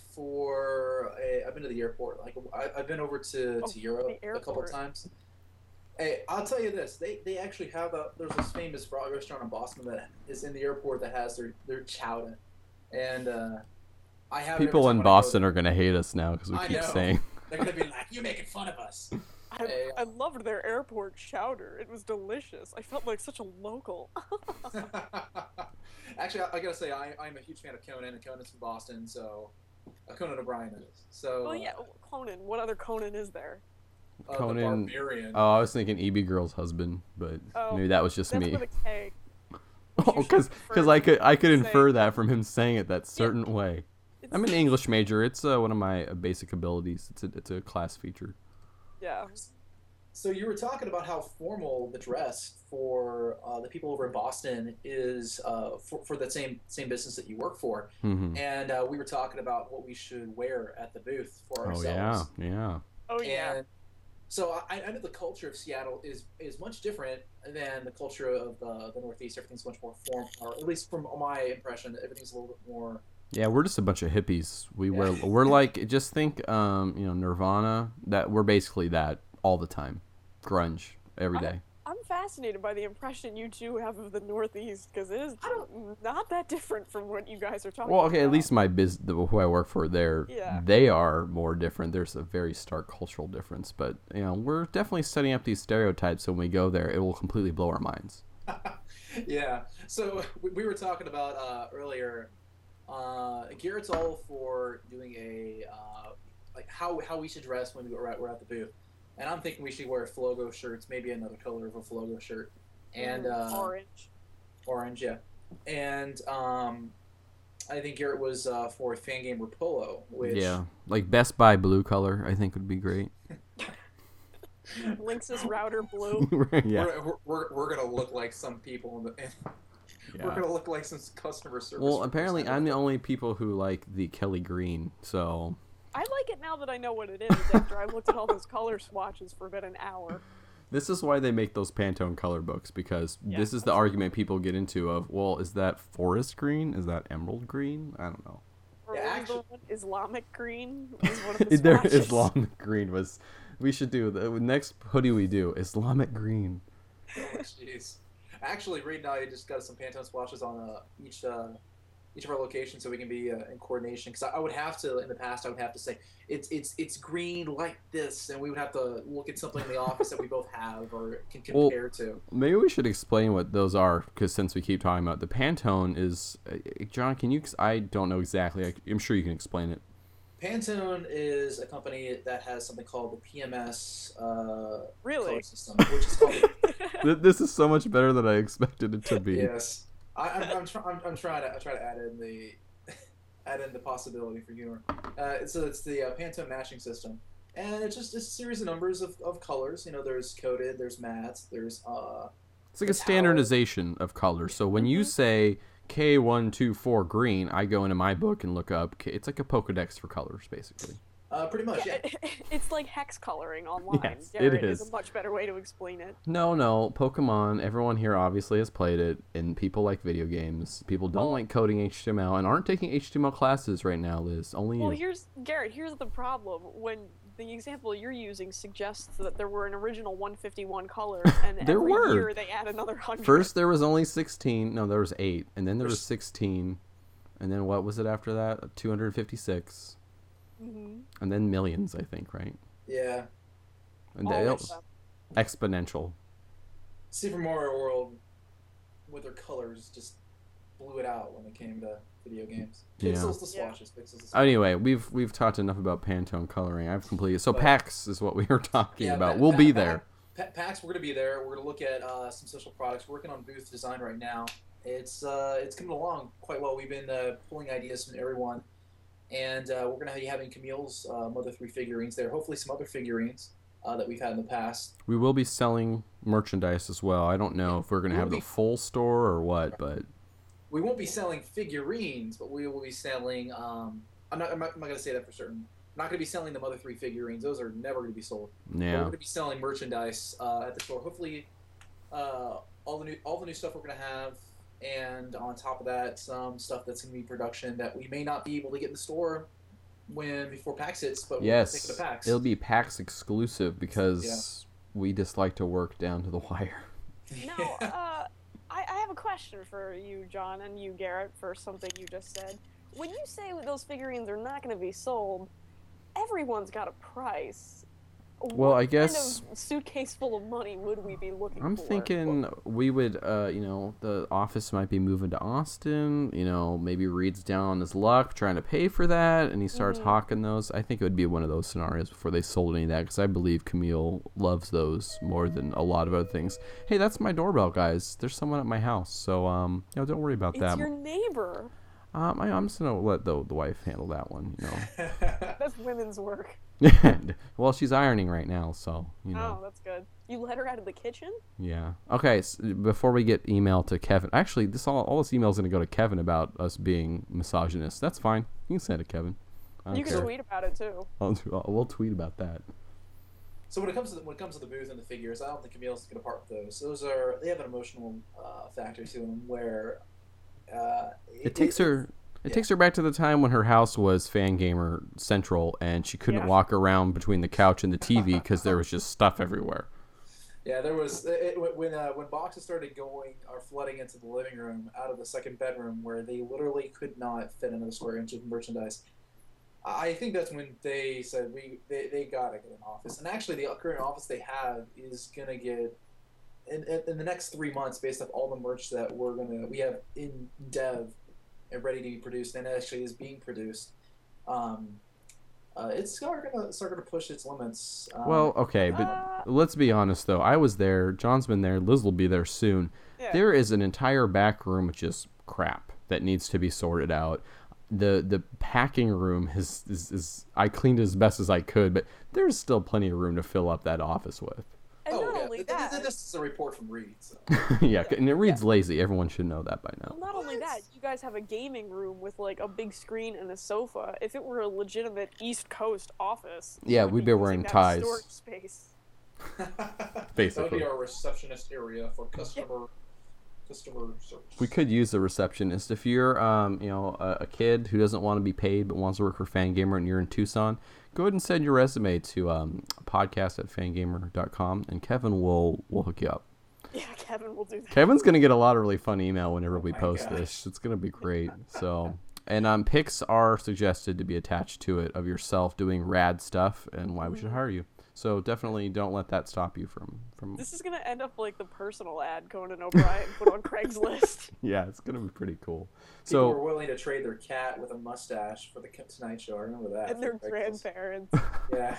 for a, I've been to the airport. Like I, I've been over to, Oh, to Europe the a couple airport. times. Hey, I'll tell you this: they they actually have a there's this famous restaurant in Boston that is in the airport that has their their chowder, and uh, I have it every People time in when I go Boston there. are going to hate us now because we I keep know. saying. They're gonna be like, "You're making fun of us." I, Hey, I loved their airport chowder. It was delicious. I felt like such a local. Actually, I, I gotta say, I, I'm a huge fan of Conan, and Conan's from Boston, so uh, Conan O'Brien is. So, Well, yeah, Conan. What other Conan is there? uh, Conan- the Barbarian. Oh, I was thinking E B Girl's husband, but Oh, maybe that was just That's me. with a K. Oh, you because should I could I could say- infer that from him saying it that certain way. It's, I'm an English major. It's uh, one of my uh, basic abilities. It's a it's a class feature. Yeah. So you were talking about how formal the dress for uh, the people over in Boston is uh, for, for that same same business that you work for, hmm and uh, we were talking about what we should wear at the booth for Oh ourselves. yeah, yeah. Oh yeah. And so I, I know the culture of Seattle is is much different than the culture of the, the Northeast. Everything's much more formal, or at least from my impression, everything's a little bit more. Yeah, we're just a bunch of hippies. We Yeah. wear we're like just think um, you know, Nirvana, that we're basically that all the time. Grunge. every I- day. I'm fascinated by the impression you two have of the Northeast because it is not that different from what you guys are talking Well, about. okay, at least my biz, the, who I work for, there, Yeah. they are more different. There's a very stark cultural difference, but you know, we're definitely setting up these stereotypes. So when we go there, it will completely blow our minds. Yeah. So we, we were talking about uh, earlier. Uh, Garrett's all for doing a uh, like how how we should dress when we we're at, we're at the booth, and I'm thinking we should wear Flogo shirts, maybe another color of a Flogo shirt, and Mm, uh, orange. orange, yeah. And um, I think Garrett was uh, for Fangamer Polo, which Yeah, like Best Buy blue color, I think would be great. Lynx's router blue. yeah, we're, we're, we're, we're gonna look like some people in the. In, We're yeah. gonna look like some customer service. Well, apparently, I'm the representative. only people who like the Kelly Green. So I like it now that I know what it is after I looked at all those color swatches for about an hour. this is why they make those Pantone color books, because Yeah, this is the argument people get into of, well, is that forest green? Is that emerald green? I don't know. Or Yeah, what was the actu- one? Islamic green was one of the There, swatches. Islamic green was. We should do the next hoodie we do Islamic green. Oh, jeez. Actually, right now, I just got some Pantone swatches on uh, each uh, each of our locations, so we can be uh, in coordination. Because I, I would have to, in the past, I would have to say it's it's it's green like this, and we would have to look at something in the office that we both have or can Well- compare to. Maybe we should explain what those are, because since we keep talking about the Pantone is, uh, John, can you? I don't know exactly. I, I'm sure you can explain it. Pantone is a company that has something called the P M S uh, Really? color system, which is called Th- This is so much better than I expected it to be. yes. I, I'm I'm, try, I'm I'm trying to I try to add in the add in the possibility for humor. Uh, so it's the uh, Pantone matching system, and it's just it's a series of numbers of, of colors. You know, there's coded, there's matte, there's uh. It's like a standardization of colors. So when you Mhm. say K one two four green, I go into my book and look up. K- It's like a Pokedex for colors, basically. Uh, pretty much, yeah. It's like hex coloring online. Yes, it Garrett is. is a much better way to explain it. No, no, Pokemon. Everyone here obviously has played it, and people like video games. People don't Well- like coding H T M L and aren't taking H T M L classes right now, Liz. Only Well, you. here's Garrett. Here's the problem. When the example you're using suggests that there were an original one fifty-one colors, and There every were. year they add another hundred. First there was only sixteen. No, there was eight, and then there was There's- sixteen, and then what was it after that? two hundred fifty-six, hmm and then millions, I think, right? Yeah. And All they, that stuff. exponential. Super Mario World, with their colors, just blew it out when it came to video games. Yeah. Pixels to Yeah. swatches, pixels to swatches. Anyway, we've we've talked enough about Pantone coloring. I've completed. So But- PAX is what we were talking Yeah, about. Pa- We'll Pa- be Pa- there. Pa- PAX, we're gonna be there. We're gonna look at uh, some social products. We're working on booth design right now. It's uh, it's coming along quite well. We've been uh, pulling ideas from everyone, and uh, we're gonna be having Camille's uh, Mother three figurines there. Hopefully, some other figurines uh, that we've had in the past. We will be selling merchandise as well. I don't know if we're gonna We'll have the be- full store or what, but We won't be selling figurines, but we will be selling. Um, I'm not. I'm not, I'm not gonna say that for certain. I'm not gonna be selling the Mother three figurines. Those are never gonna be sold. But we're yeah. going to be selling merchandise uh, at the store. Hopefully, uh, all the new all the new stuff we're going to have, and on top of that, some stuff that's going to be production that we may not be able to get in the store when before PAX hits, but we'll take it Yes, to PAX. it'll be PAX exclusive because we just like to work down to the wire. Now, uh, I, I have a question for you, John, and you, Garrett, for something you just said. When you say those figurines are not going to be sold, everyone's got a price. Well, what I guess- kind of suitcase full of money would we be looking I'm for? thinking we would, uh, you know, the office might be moving to Austin. You know, maybe Reed's down on his luck trying to pay for that, and he starts Mhm. hawking those. I think it would be one of those scenarios before they sold any of that, because I believe Camille loves those more than a lot of other things. Hey, that's my doorbell, guys. There's someone at my house, so um, you know, don't worry about It's that. your neighbor. Um, I, I'm just gonna let the the wife handle that one. You know. That's women's work. Well, she's ironing right now, so you know. Oh, that's good. You let her out of the kitchen? Yeah. Okay. S before we get email to Kevin, actually, this all all this email is going to go to Kevin about us being misogynist. That's fine. You can send it to Kevin. I don't You can care. tweet about it too. I'll, I'll- we'll tweet about that. So when it comes to the, when it comes to the booth and the figures, I don't think Camille's going to part with those. Those are they have an emotional uh, factor to them where uh, It takes her. It yeah. takes her back to the time when her house was Fangamer Central, and she couldn't Yeah. walk around between the couch and the T V because there was just stuff everywhere. Yeah, there was it, it- when uh, when boxes started going or flooding into the living room out of the second bedroom where they literally could not fit another square inch of merchandise. I think that's when they said we they, they gotta get an office. And actually, the current office they have is gonna get in, in, in the next three months, based off all the merch that we're gonna we have in dev and ready to be produced, and actually is being produced. Um, uh, it's start gonna start gonna push its limits. Um, Well, okay, but Uh, let's be honest though. I was there. John's been there. Liz will be there soon. yeah. There is an entire back room with just crap that needs to be sorted out. The the packing room is, is, is I cleaned as best as I could, but there's still plenty of room to fill up that office with. And oh not yeah, only th- th- that, th- this is a report from Reed. So. Yeah, and it reads lazy. Everyone should know that by now. well, not only What? that, you guys have a gaming room with like a big screen and a sofa. If it were a legitimate East Coast office, you Yeah, would we'd be using wearing that ties. storage space. That would Basically. be our receptionist area for customer customer service. We could use the receptionist if you're, um, you know, a, a kid who doesn't want to be paid but wants to work for Fangamer and you're in Tucson. Go ahead and send your resume to um, podcast at fangamer dot com and Kevin will will hook you up. Yeah, Kevin will do that. Kevin's gonna get a lot of really fun email whenever we my post gosh. this. It's gonna be great. So, and um, pics are suggested to be attached to it of yourself doing rad stuff and why we should hire you. So definitely don't let that stop you from from. This is gonna end up like the personal ad Conan O'Brien put on Craigslist. Yeah, it's gonna be pretty cool. People were So willing to trade their cat with a mustache for the Tonight Show. I remember that. And their Like, grandparents. Yeah.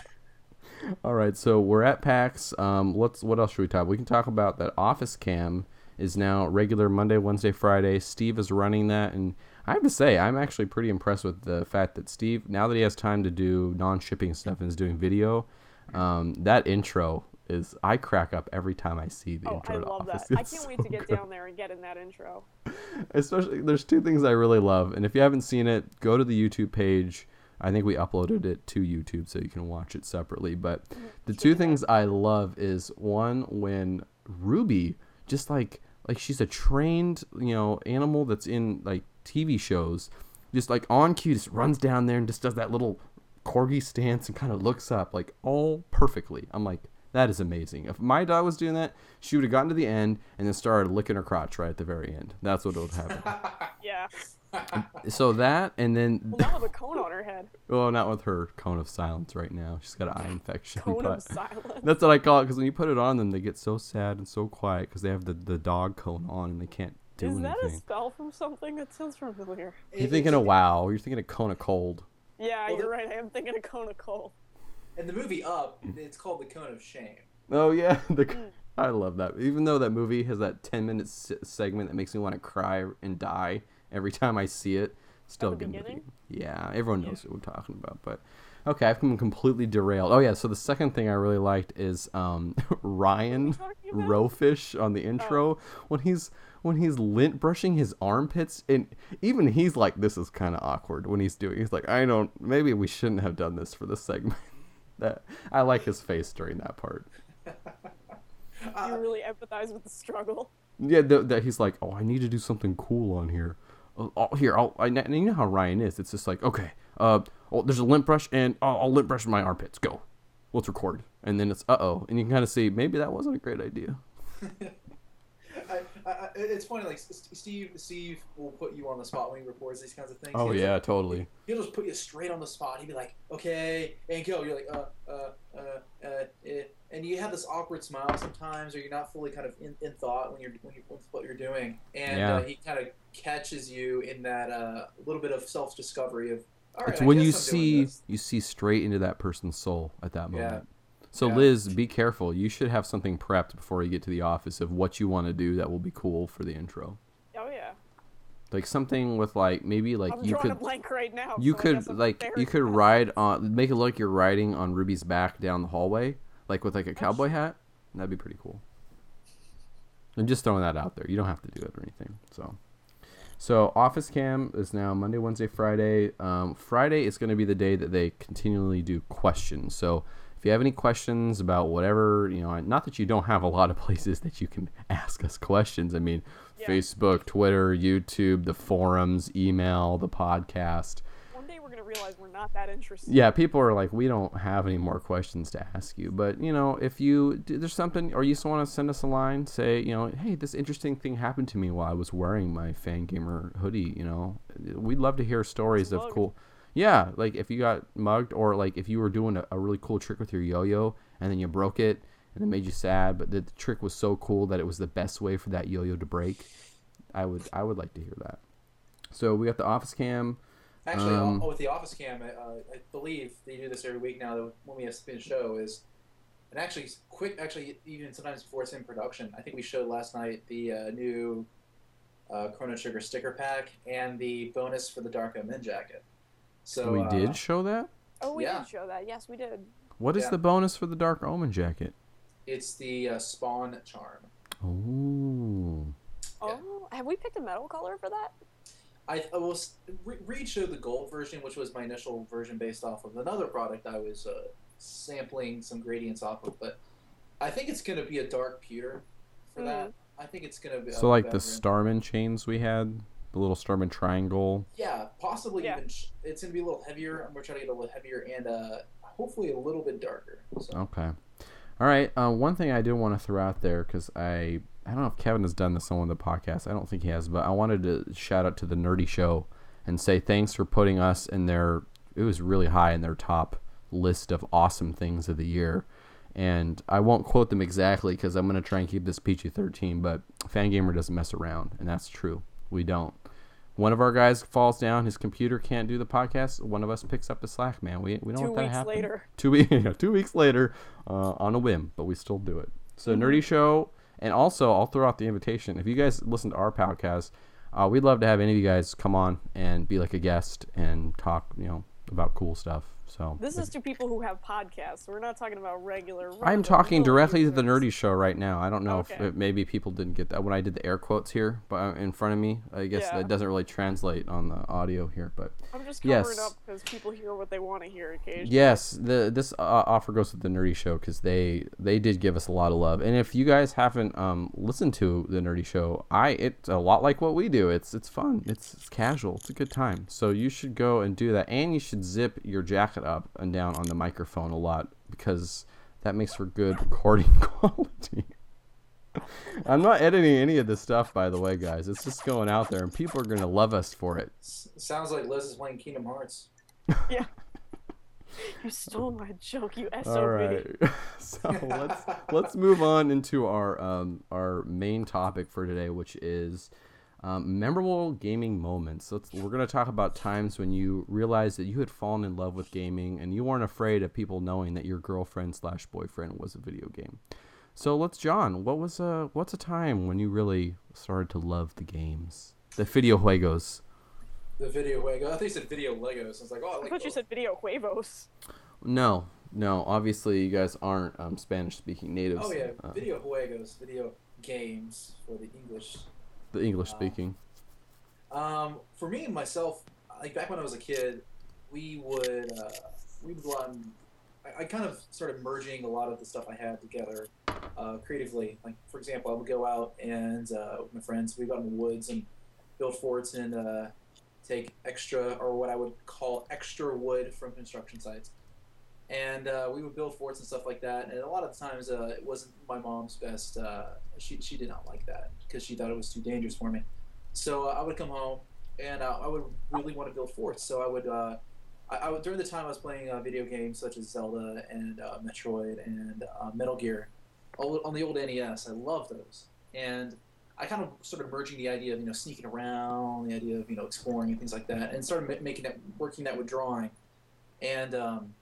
all right, so we're at PAX. Um, let's what else should we talk? We can talk about that Office Cam is now regular Monday, Wednesday, Friday. Steve is running that, and I have to say I'm actually pretty impressed with the fact that Steve, now that he has time to do non-shipping stuff and is doing video. Um, that intro is I crack up every time I see the Oh, intro I to love that. Office. I It's can't wait so to get good. down there and get in that intro. Especially there's two things I really love, and if you haven't seen it, go to the YouTube page. I think we uploaded it to YouTube so you can watch it separately. But the two things I love is one when Ruby just like like she's a trained, you know, animal that's in like T V shows, just like on cue just runs down there and just does that little corgi stance and kind of looks up like all perfectly. I'm like, that is amazing. If my dog was doing that, she would have gotten to the end and then started licking her crotch right at the very end. That's what would happen. Yeah. So that, and then, Well, now with a cone on her head. well, not with her cone of silence right now. She's got an eye infection. Cone but of silence. that's what I call it, because when you put it on them, they get so sad and so quiet because they have the, the dog cone on and they can't do Is that a anything. spell from something? That sounds familiar. You're thinking of WoW. You're thinking of cone of cold. Yeah, Well, you're the- right. I am thinking of Kona Cole. In the movie Up, it's called the Cone of Shame. Oh, yeah. The, Mm. I love that. Even though that movie has that ten minute s- segment that makes me want to cry and die every time I see it. Still the a good beginning? movie. Yeah, everyone knows what we're talking about. But okay, I've been completely derailed. Oh yeah, so the second thing I really liked is um, Ryan talking about? Rowfish on the intro when he's when he's lint brushing his armpits, and even he's like, this is kind of awkward when he's doing. He's like, I don't. Maybe we shouldn't have done this for this segment. That I like his face during that part. You really empathize with the struggle. Yeah, that that he's like, oh, I need to do something cool on here. Oh, oh, here, I'll, I, and you know how Ryan is. It's just like, okay, uh, oh, there's a lint brush, and I'll, I'll lint brush my armpits. Go, let's record. And then it's uh oh, and you can kind of see maybe that wasn't a great idea. I, I, I- it's funny, like S- Steve. Steve will put you on the spot when he records these kinds of things. Oh He'll yeah, just- totally. He'll just put you straight on the spot. He'd be like, "Okay, and go." You're like, "Uh, uh, uh, uh," eh. And you have this awkward smile sometimes, or you're not fully kind of in, in thought when you're when you with what you're doing, and Yeah. uh, he kind of catches you in that uh, little bit of self discovery of. All right, It's I when guess you I'm doing see this." you see straight into that person's soul at that Yeah. moment. So Yeah. Liz, be careful. You should have something prepped before you get to the office of what you want to do that will be cool for the intro. Oh yeah. Like something with like maybe like I'm you drawing could a blank right now. you so I could guess I'm like very you could fast. ride on make it look like you're riding on Ruby's back down the hallway like with like a cowboy hat. That'd be pretty cool. I'm just throwing that out there. You don't have to do it or anything. So so Office Cam is now Monday, Wednesday, Friday. Um, Friday is going to be the day that they continually do questions. So if you have any questions about whatever, you know, not that you don't have a lot of places that you can ask us questions. I mean, Yeah. Facebook, Twitter, YouTube, the forums, email, the podcast. One day we're gonna realize we're not not that interesting. Yeah, people are like, we don't have any more questions to ask you. But, you know, if you, there's something, or you just want to send us a line, say, you know, hey, this interesting thing happened to me while I was wearing my Fangamer hoodie, you know. We'd love to hear stories of cool. Yeah, like if you got mugged, or like if you were doing a, a really cool trick with your yo-yo and then you broke it and it made you sad, but the, the trick was so cool that it was the best way for that yo-yo to break. I would I would like to hear that. So we got the office cam. Actually, um, oh, with the office cam, uh, I believe they do this every week now. That when we have spin show is, and actually quick, actually even sometimes before it's in production. I think we showed last night the uh, new uh, Chrono Trigger sticker pack and the bonus for the Dark Omen jacket. So we uh, did show that. Oh, we yeah. did show that. Yes, we did. What is yeah. the bonus for the Dark Omen jacket? It's the uh, Spawn charm. Oh. Oh, have we picked a metal color for that? I, I was Reed showed the gold version, which was my initial version based off of another product I was uh, sampling some gradients off of. But I think it's going to be a dark pewter for mm. that. I think it's going to be so like the Starman chains we had, the little Starman triangle. Yeah, possibly yeah. even. It's going to be a little heavier. I'm going to try to get a little heavier and uh, hopefully a little bit darker. So. Okay. All right. Uh, one thing I do want to throw out there, because I I don't know if Kevin has done this on one of the podcasts. I don't think he has, but I wanted to shout out to the Nerdy Show and say thanks for putting us in their. It was really high in their top list of awesome things of the year. And I won't quote them exactly because I'm going to try and keep this P G thirteen, but Fangamer doesn't mess around, and that's true. We don't. One of our guys falls down, his computer can't do the podcast. One of us picks up the slack, man. We we don't Two want that to weeks happen. later. Two weeks later. Two weeks later, uh, on a whim, but we still do it. So mm-hmm. Nerdy Show, and also I'll throw out the invitation. If you guys listen to our podcast, uh, we'd love to have any of you guys come on and be like a guest and talk, you know, about cool stuff. So this is to people who have podcasts. We're not talking about regular. I'm talking directly to the Nerdy Show right now. I don't know okay. if it, maybe people didn't get that when I did the air quotes here, but in front of me, I guess yeah. that doesn't really translate on the audio here. But I'm just covering yes. up because people hear what they want to hear occasionally. Yes, the this uh, offer goes to the Nerdy Show because they they did give us a lot of love. And if you guys haven't um, listened to the Nerdy Show, I it's a lot like what we do. It's it's fun. It's, it's casual. It's a good time. So you should go and do that, and you should zip your jacket up and down on the microphone a lot because that makes for good recording quality. I'm not editing any of this stuff, by the way, guys. It's just going out there, and people are going to love us for it. Sounds like Liz is playing Kingdom Hearts. Yeah. You stole my joke, you S O B. All right. So let's let's move on into our um, our main topic for today, which is Um, memorable gaming moments. So let's, we're going to talk about times when you realized that you had fallen in love with gaming and you weren't afraid of people knowing that your girlfriend slash boyfriend was a video game. So let's, John, what was a, what's a time when you really started to love the games? The video juegos. The video juegos. I think you said video Legos. I was like, oh, I, like I thought those. you said video huevos. No, no. Obviously, you guys aren't um, Spanish-speaking natives. Oh, yeah. Uh, Video juegos. Video games for the English. The English speaking. Um, um, for me myself, like back when I was a kid, we would uh, we would go out and I, I kind of started merging a lot of the stuff I had together uh, creatively. Like for example, I would go out and uh, with my friends, we'd go out in the woods and build forts and uh, take extra or what I would call extra wood from construction sites. And uh, we would build forts and stuff like that. And a lot of the times, uh, it wasn't my mom's best. Uh, she she did not like that because she thought it was too dangerous for me. So uh, I would come home and uh, I would really want to build forts. So I would, uh, I, I would during the time I was playing uh, video games such as Zelda and uh, Metroid and uh, Metal Gear on the old N E S. I loved those. And I kind of started merging the idea of you know sneaking around, the idea of you know exploring and things like that, and started ma- making that working that with drawing. And um,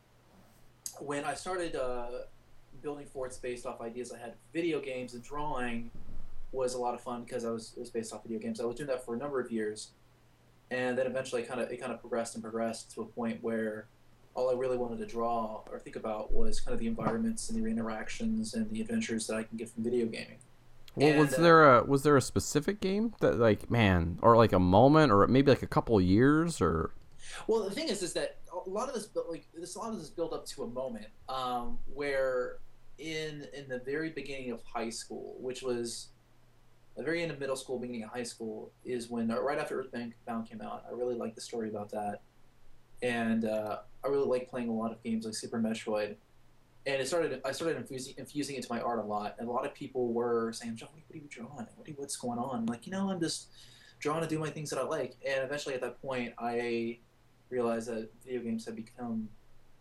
when I started uh, building forts based off ideas I had, video games and drawing was a lot of fun because I was it was based off video games. I was doing that for a number of years, and then eventually, kind of it kind of progressed and progressed to a point where all I really wanted to draw or think about was kind of the environments and the interactions and the adventures that I can get from video gaming. Well, and, was uh, there a was there a specific game that like man, or like a moment, or maybe like a couple of years, or? Well, the thing is, is that a lot of this, like this, a lot of this build up to a moment um, where, in in the very beginning of high school, which was the very end of middle school, beginning of high school, is when uh, right after Earthbound came out. I really liked the story about that, and uh, I really like playing a lot of games like Super Metroid, and it started. I started infusing, infusing it into my art a lot, and a lot of people were saying, "John, what are you drawing? What are you, what's going on?" I'm like, you know, I'm just drawing to do my things that I like. And eventually, at that point, I realized that video games had become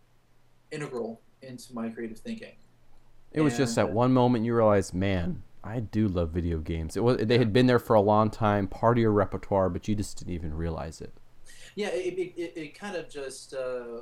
integral into my creative thinking. It was And, just that uh, one moment you realized, man, I do love video games. It was they Yeah. had been there for a long time, part of your repertoire, but you just didn't even realize it. Yeah, it, it, it, it kind of just uh,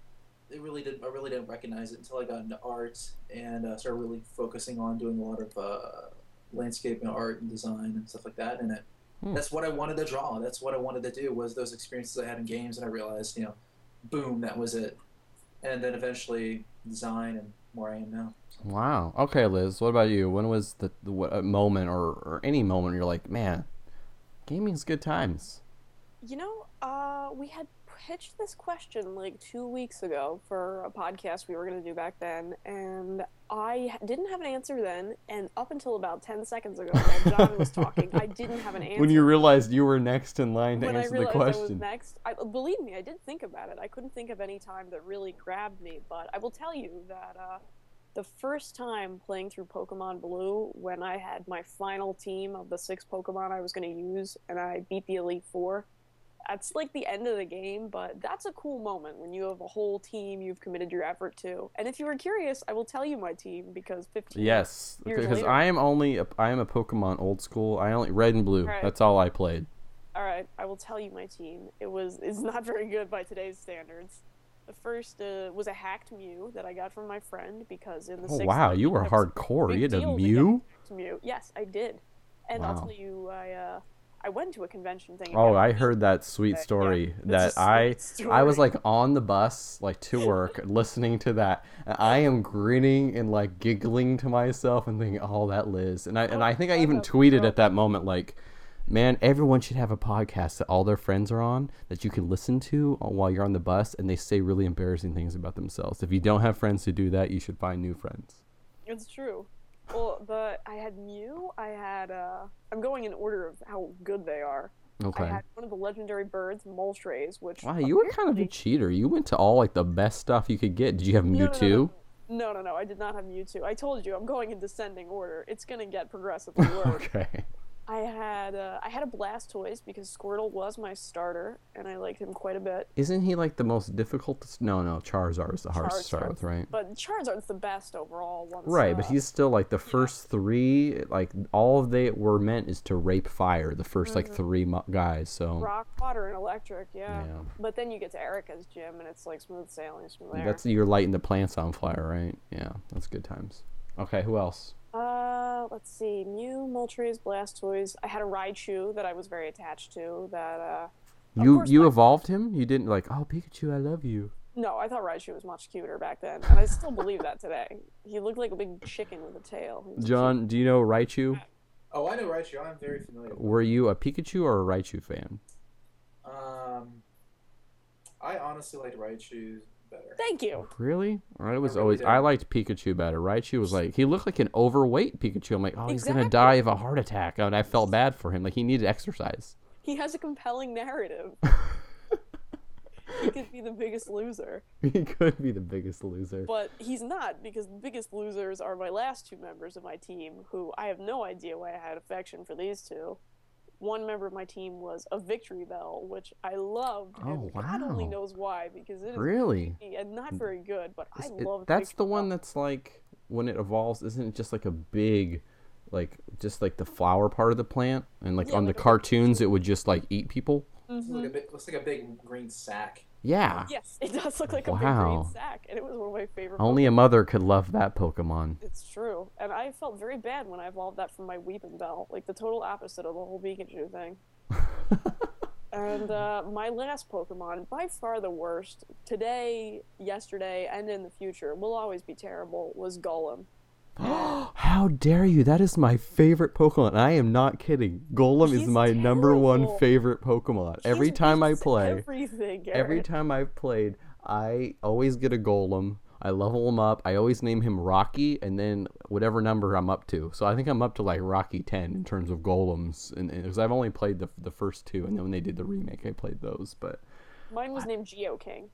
it really did. I really didn't recognize it until I got into art and uh, started really focusing on doing a lot of uh, landscape and art and design and stuff like that. And it, Hmm. that's what I wanted to draw. That's what I wanted to do. Was those experiences I had in games, and I realized, you know, boom, that was it. And then eventually design, and where I am now. So. Wow. Okay, Liz, what about you? When was the, the what, a moment or, or any moment you're like, man, gaming's good times? You know, uh, we had pitched this question like two weeks ago for a podcast we were going to do back then, and I h- didn't have an answer then. And up until about ten seconds ago, while John was talking, I didn't have an answer. When you realized you were next in line to when I answer the realized I was question. next, I, believe me, I did think about it. I couldn't think of any time that really grabbed me, but I will tell you that uh, the first time playing through Pokemon Blue, when I had my final team of the six Pokemon I was going to use, and I beat the Elite Four, that's like the end of the game, but that's a cool moment when you have a whole team you've committed your effort to. And if you were curious, I will tell you my team because fifteen Yes, years because later, I am only a, I am a Pokemon old school. I only red and blue. Right. That's all I played. all right, I will tell you my team. It was it's not very good by today's standards. The first uh, was a hacked Mew that I got from my friend because in the Oh sixth wow, grade, you were it was hardcore. big You had a deal to get Mew? hacked Mew. Yes, I did. And I'll Wow. tell you, I uh, I went to a convention thing. and Oh, got a I Mew. heard that sweet Yeah, story it's that a I sweet story. I was like on the bus like to work listening to that. And I am grinning and like giggling to myself and thinking, "Oh, that Liz." And I and I think I even tweeted at that moment like, "Man, everyone should have a podcast that all their friends are on that you can listen to while you're on the bus and they say really embarrassing things about themselves. If you don't have friends to do that, you should find new friends." It's true. Well, the I had Mew. I had. Uh, I'm going in order of how good they are. Okay. I had one of the legendary birds, Moltres, which. Wow, you were kind of a apparently- cheater. You went to all like the best stuff you could get. Did you have No, no, no, Mewtwo? No, no, no. I did not have Mewtwo. I told you I'm going in descending order. It's gonna get progressively worse. Okay. I had uh, I had a Blastoise because Squirtle was my starter, and I liked him quite a bit. Isn't he like the most difficult? To... No, no, Charizard is the hardest to start Charizard's- with, right? But Charizard's the best overall. Once, Right, but uh, he's still like the first three. Like all of they were meant is to rape fire. The first like three mo- guys. So rock, water, and electric. Yeah. Yeah. But then you get to Erica's gym, and it's like smooth sailing from there. that's you're lighting the plants on fire, right? Yeah, that's good times. Okay, who else? Uh, let's see. Mew, Moltres, Blastoise. I had a Raichu that I was very attached to. That uh. of You course you my- evolved him. You didn't like. Oh, Pikachu, I love you. No, I thought Raichu was much cuter back then, and I still believe that today. He looked like a big chicken with a tail. He was John, do you know Raichu? Oh, I know Raichu. I'm very familiar. with Were you a Pikachu or a Raichu fan? Um, I honestly liked Raichu better. Thank you. Really? I was really always did. I liked Pikachu better. Raichu was like he looked like an overweight Pikachu. I'm like, oh, he's gonna Exactly. die of a heart attack, and I felt bad for him. Like he needed exercise. He has a compelling narrative. He could be the biggest loser, He could be the biggest loser. but he's not because the biggest losers are my last two members of my team, who I have no idea why I had affection for these two. One member of my team was a Victory Bell, which I loved, Oh, and God only wow. knows why because it is Really? creepy and not very good. But I Is it- love. that's Victory the one Bell. that's like when it evolves, isn't it just like a big, like just like the flower part of the plant, and like Yeah, on like the a big- cartoons it would just like eat people. Looks Mhm. like a big, looks like a big green sack. Yeah. Yes, it does look like a big Wow. green sack, and it was one of my favorite. Only a mother could love that Pokemon. It's true, and I felt very bad when I evolved that from my Weeping Bell, like the total opposite of the whole Pikachu thing. And uh, my last Pokemon, by far the worst, today, yesterday, and in the future, will always be terrible, was Golem. How dare you? That is my favorite Pokemon. I am not kidding. Golem is He's my number one terrible. favorite Pokemon. Every He's time I weak to play, everything, every Garrett. time I've played, I always get a Golem. I level him up. I always name him Rocky, and then whatever number I'm up to. So I think I'm up to like Rocky ten in terms of Golems, and because I've only played the the first two, and then when they did the remake, I played those. But Mine was named Geoking.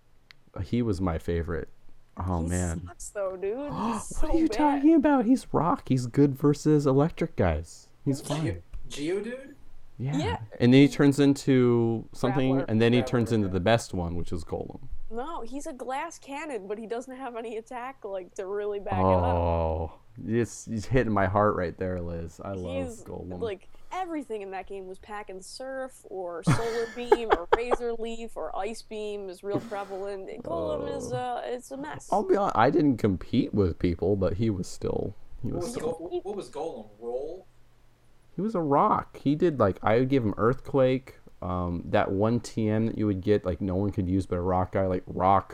he was my favorite. Oh he man. sucks though, dude. He's What so are you bad. talking about? He's rock. He's good versus electric guys. He's fine. Geodude? Yeah. Yeah. And then he turns into something, Grappler. and then he Grappler, turns into yeah. the best one, which is Golem. No, he's a glass cannon, but he doesn't have any attack like to really back it up. Oh, it's he's hitting my heart right there, Liz. I love He's Golem. like everything in that game was pack and surf or solar beam or razor leaf or ice beam is real prevalent. Golem is uh it's a mess. I'll be honest. I didn't compete with people, but he was still he What was was, still Go- what was Golem? Roll? he was a rock. He did like I would give him Earthquake. Um, that one T M that you would get like no one could use but a rock guy, like Rock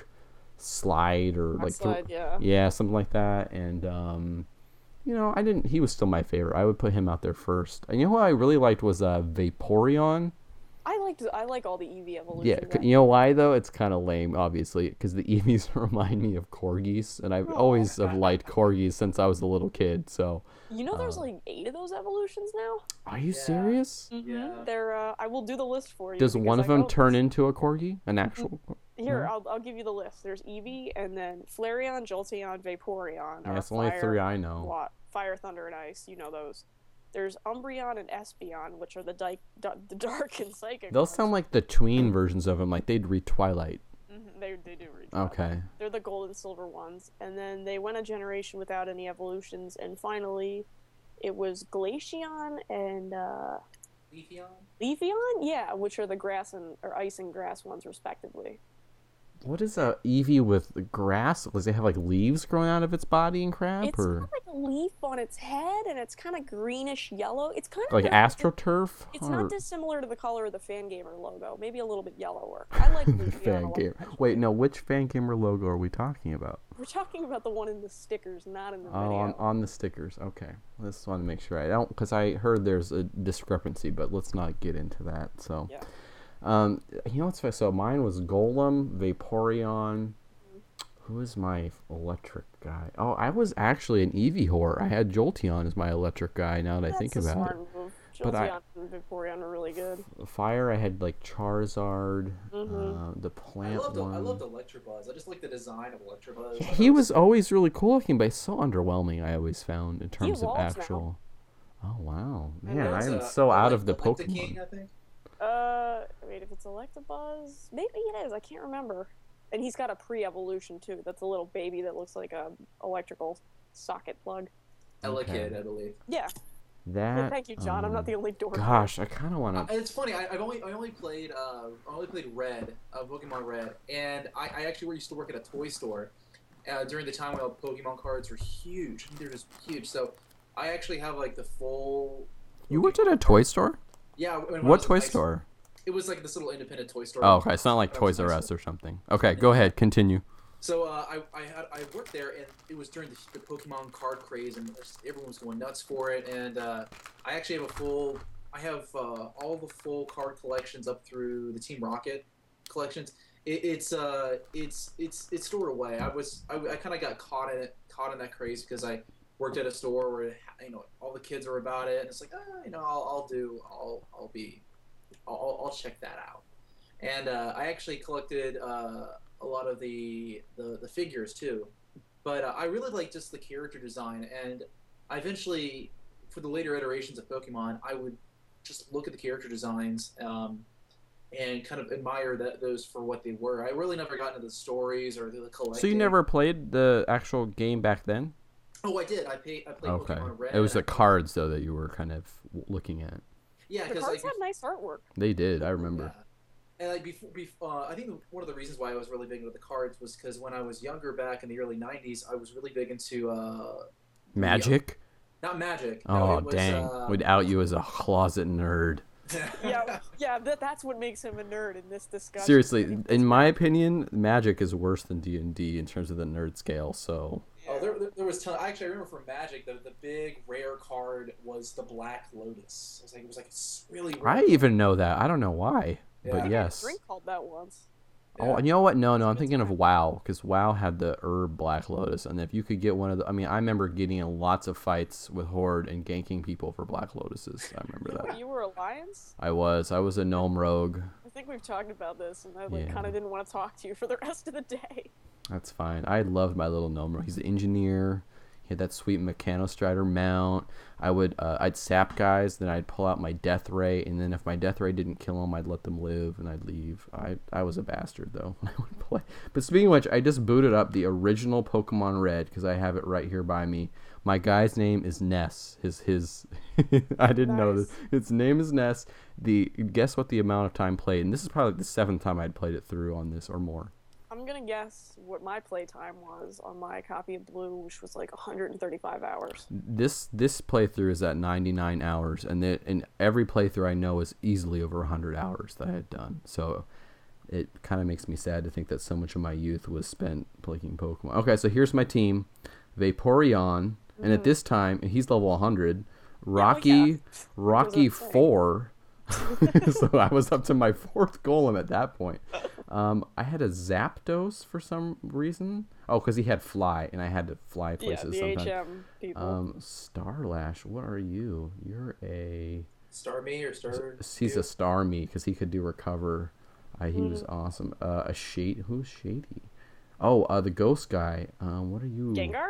Slide or Rock like slide, yeah. yeah, something like that. And um, you know, I didn't. He was still my favorite. I would put him out there first. And you know who I really liked was uh, Vaporeon. I liked I like all the Eevee evolutions. Yeah, c- you know why though? It's kind of lame, obviously, because the Eevees remind me of corgis, and I've Aw. always have liked corgis since I was a little kid. So, You know, there's Uh, like eight of those evolutions now. are you Yeah. serious? Yeah. They're. Uh, I will do the list for you. Does because one of I them know turn this. into a corgi? An actual? Here, No? I'll I'll give you the list. There's Eevee, and then Flareon, Jolteon, Vaporeon. are That's only fire, three I know. Wa- Fire, Thunder, and Ice. You know those. There's Umbreon and Espeon, which are the di- da- the dark and psychic. Those ones. sound like the tween versions of them, like they'd read Twilight. Mhm, they they do reach. Okay. They're the gold and silver ones, and then they went a generation without any evolutions, and finally, it was Glaceon and uh, Leafeon? Leafeon, yeah, which are the grass and or ice and grass ones respectively. What is a Eevee with grass? Does it have like leaves growing out of its body and crap, It's or got like a leaf on its head, and it's kind of greenish yellow. It's kind of like AstroTurf? It's Or not dissimilar to the color of the Fangamer logo, maybe a little bit yellower. I like Leafeon a Fan lot. Gamer. Wait, no. Which Fan Gamer logo are we talking about? We're talking about the one in the stickers, not in the Oh, video. on, on the stickers. Okay, let's want to make sure I don't, because I heard there's a discrepancy, but let's not get into that. So, Yeah. um, you know what's funny? So mine was Golem, Vaporeon. Who is my electric guy? Oh, I was actually an Eevee whore. I had Jolteon as my electric guy. Now that I That's think a about smart it. move. But I- Jolteon and Vaporeon are really good. Fire, I had like Charizard. Mhm. Uh, the I plant loved, one. I loved Electabuzz. I just like the design of Electabuzz. Yeah, he was always really cool looking, but he's so underwhelming. I always found in terms of evolves now. actual. Oh wow, And man! I It's, am uh, so out of the Elec- Pokemon. King, I think. Uh, wait, if it's Electabuzz, maybe it is. I can't remember. And he's got a pre-evolution too. That's a little baby that looks like a electrical socket plug. Elekid, Okay. I believe. Yeah. That. Thank you, John. I'm not the um, only dork. Gosh, I kind of want Uh, to. it's funny. I, I've only I only played uh I only played Red, uh, Pokemon Red, and I, I actually used to work at a toy store uh, during the time when Pokemon cards were huge. I mean, they're just huge. So I actually have like the full. You worked at a toy store? Yeah. When, when I What was in toy high school- store? It was like this little independent toy store. Oh, okay. It's not like when I was Toys in R high Us school. or something. Okay, go ahead. Continue. So uh, I I had I worked there, and it was during the, the Pokemon card craze, and everyone was going nuts for it. And uh, I actually have a full. I have uh, all the full card collections up through the Team Rocket collections. It, it's uh it's it's it's stored away. I was I, I kind of got caught in it, caught in that craze because I worked at a store where you know all the kids were about it, and it's like ah, you know I'll, I'll do I'll I'll be I'll, I'll check that out. And uh, I actually collected uh, a lot of the, the, the figures too, but uh, I really like just the character design. And I eventually, for the later iterations of Pokemon, I would just look at the character designs um, and kind of admire that those for what they were. I really never got into the stories or the, the collecting. So you never played the actual game back then? Oh, I did. I paid. I played Okay. Pokemon Red. It was I the played- cards though that you were kind of looking at. Yeah, The because cards like had nice artwork. They did. I remember. Yeah. And like before, before uh, I think one of the reasons why I was really big into the cards was because when I was younger, back in the early nineties, I was really big into uh, Magic. not Magic. Oh no, it was, dang! Uh, Would out you as a closet nerd. Yeah, yeah. That, that's what makes him a nerd in this discussion. Seriously, in my opinion, Magic is worse than D and D in terms of the nerd scale. So Oh, there, there, there was ton. Actually, I remember from Magic, the the big rare card was the Black Lotus. It was like it was like a s- really. Rare I even know that. I don't know why, Yeah. but I had a yes. drink called that once. Oh, and you know what? No, no, I'm thinking of WoW, because WoW had the herb Black Lotus, and if you could get one of the, I mean, I remember getting in lots of fights with Horde and ganking people for Black Lotuses. I remember that. You were Alliance? I was. I was a gnome rogue. I think we've talked about this, and I like Yeah. kind of didn't want to talk to you for the rest of the day. That's fine. I loved my little gnome rogue. He's an engineer. He had that sweet Mechanostrider mount. I would, uh, I'd sap guys, then I'd pull out my Death Ray, and then if my Death Ray didn't kill them, I'd let them live, and I'd leave. I, I was a bastard, though, when I would play. But speaking of which, I just booted up the original Pokemon Red, because I have it right here by me. My guy's name is Ness. His, his, I didn't Nice. know this. His name is Ness. The, guess what the amount of time played, and this is probably the seventh time I'd played it through on this, or more. I'm gonna guess what my playtime was on my copy of Blue, which was like one hundred thirty-five hours. This this playthrough is at ninety-nine hours, and it, and every playthrough I know is easily over one hundred hours that I had done. So it kind of makes me sad to think that so much of my youth was spent playing Pokemon. Okay, so here's my team. Vaporeon, and at this time, he's level one hundred. Rocky, yeah. Rocky What does that say? four. So I was up to my fourth golem at that point. Um, I had a Zapdos for some reason. Oh, because he had fly, and I had to fly Yeah, places the sometimes. H M people. Um, Starlash, what are you? You're a. Star me or Star? He's you? a star me because he could do recover. Uh, he was Mm. awesome. Uh, a shade. Who's Shady? Oh, uh, the ghost guy. Um, what are you? Gengar?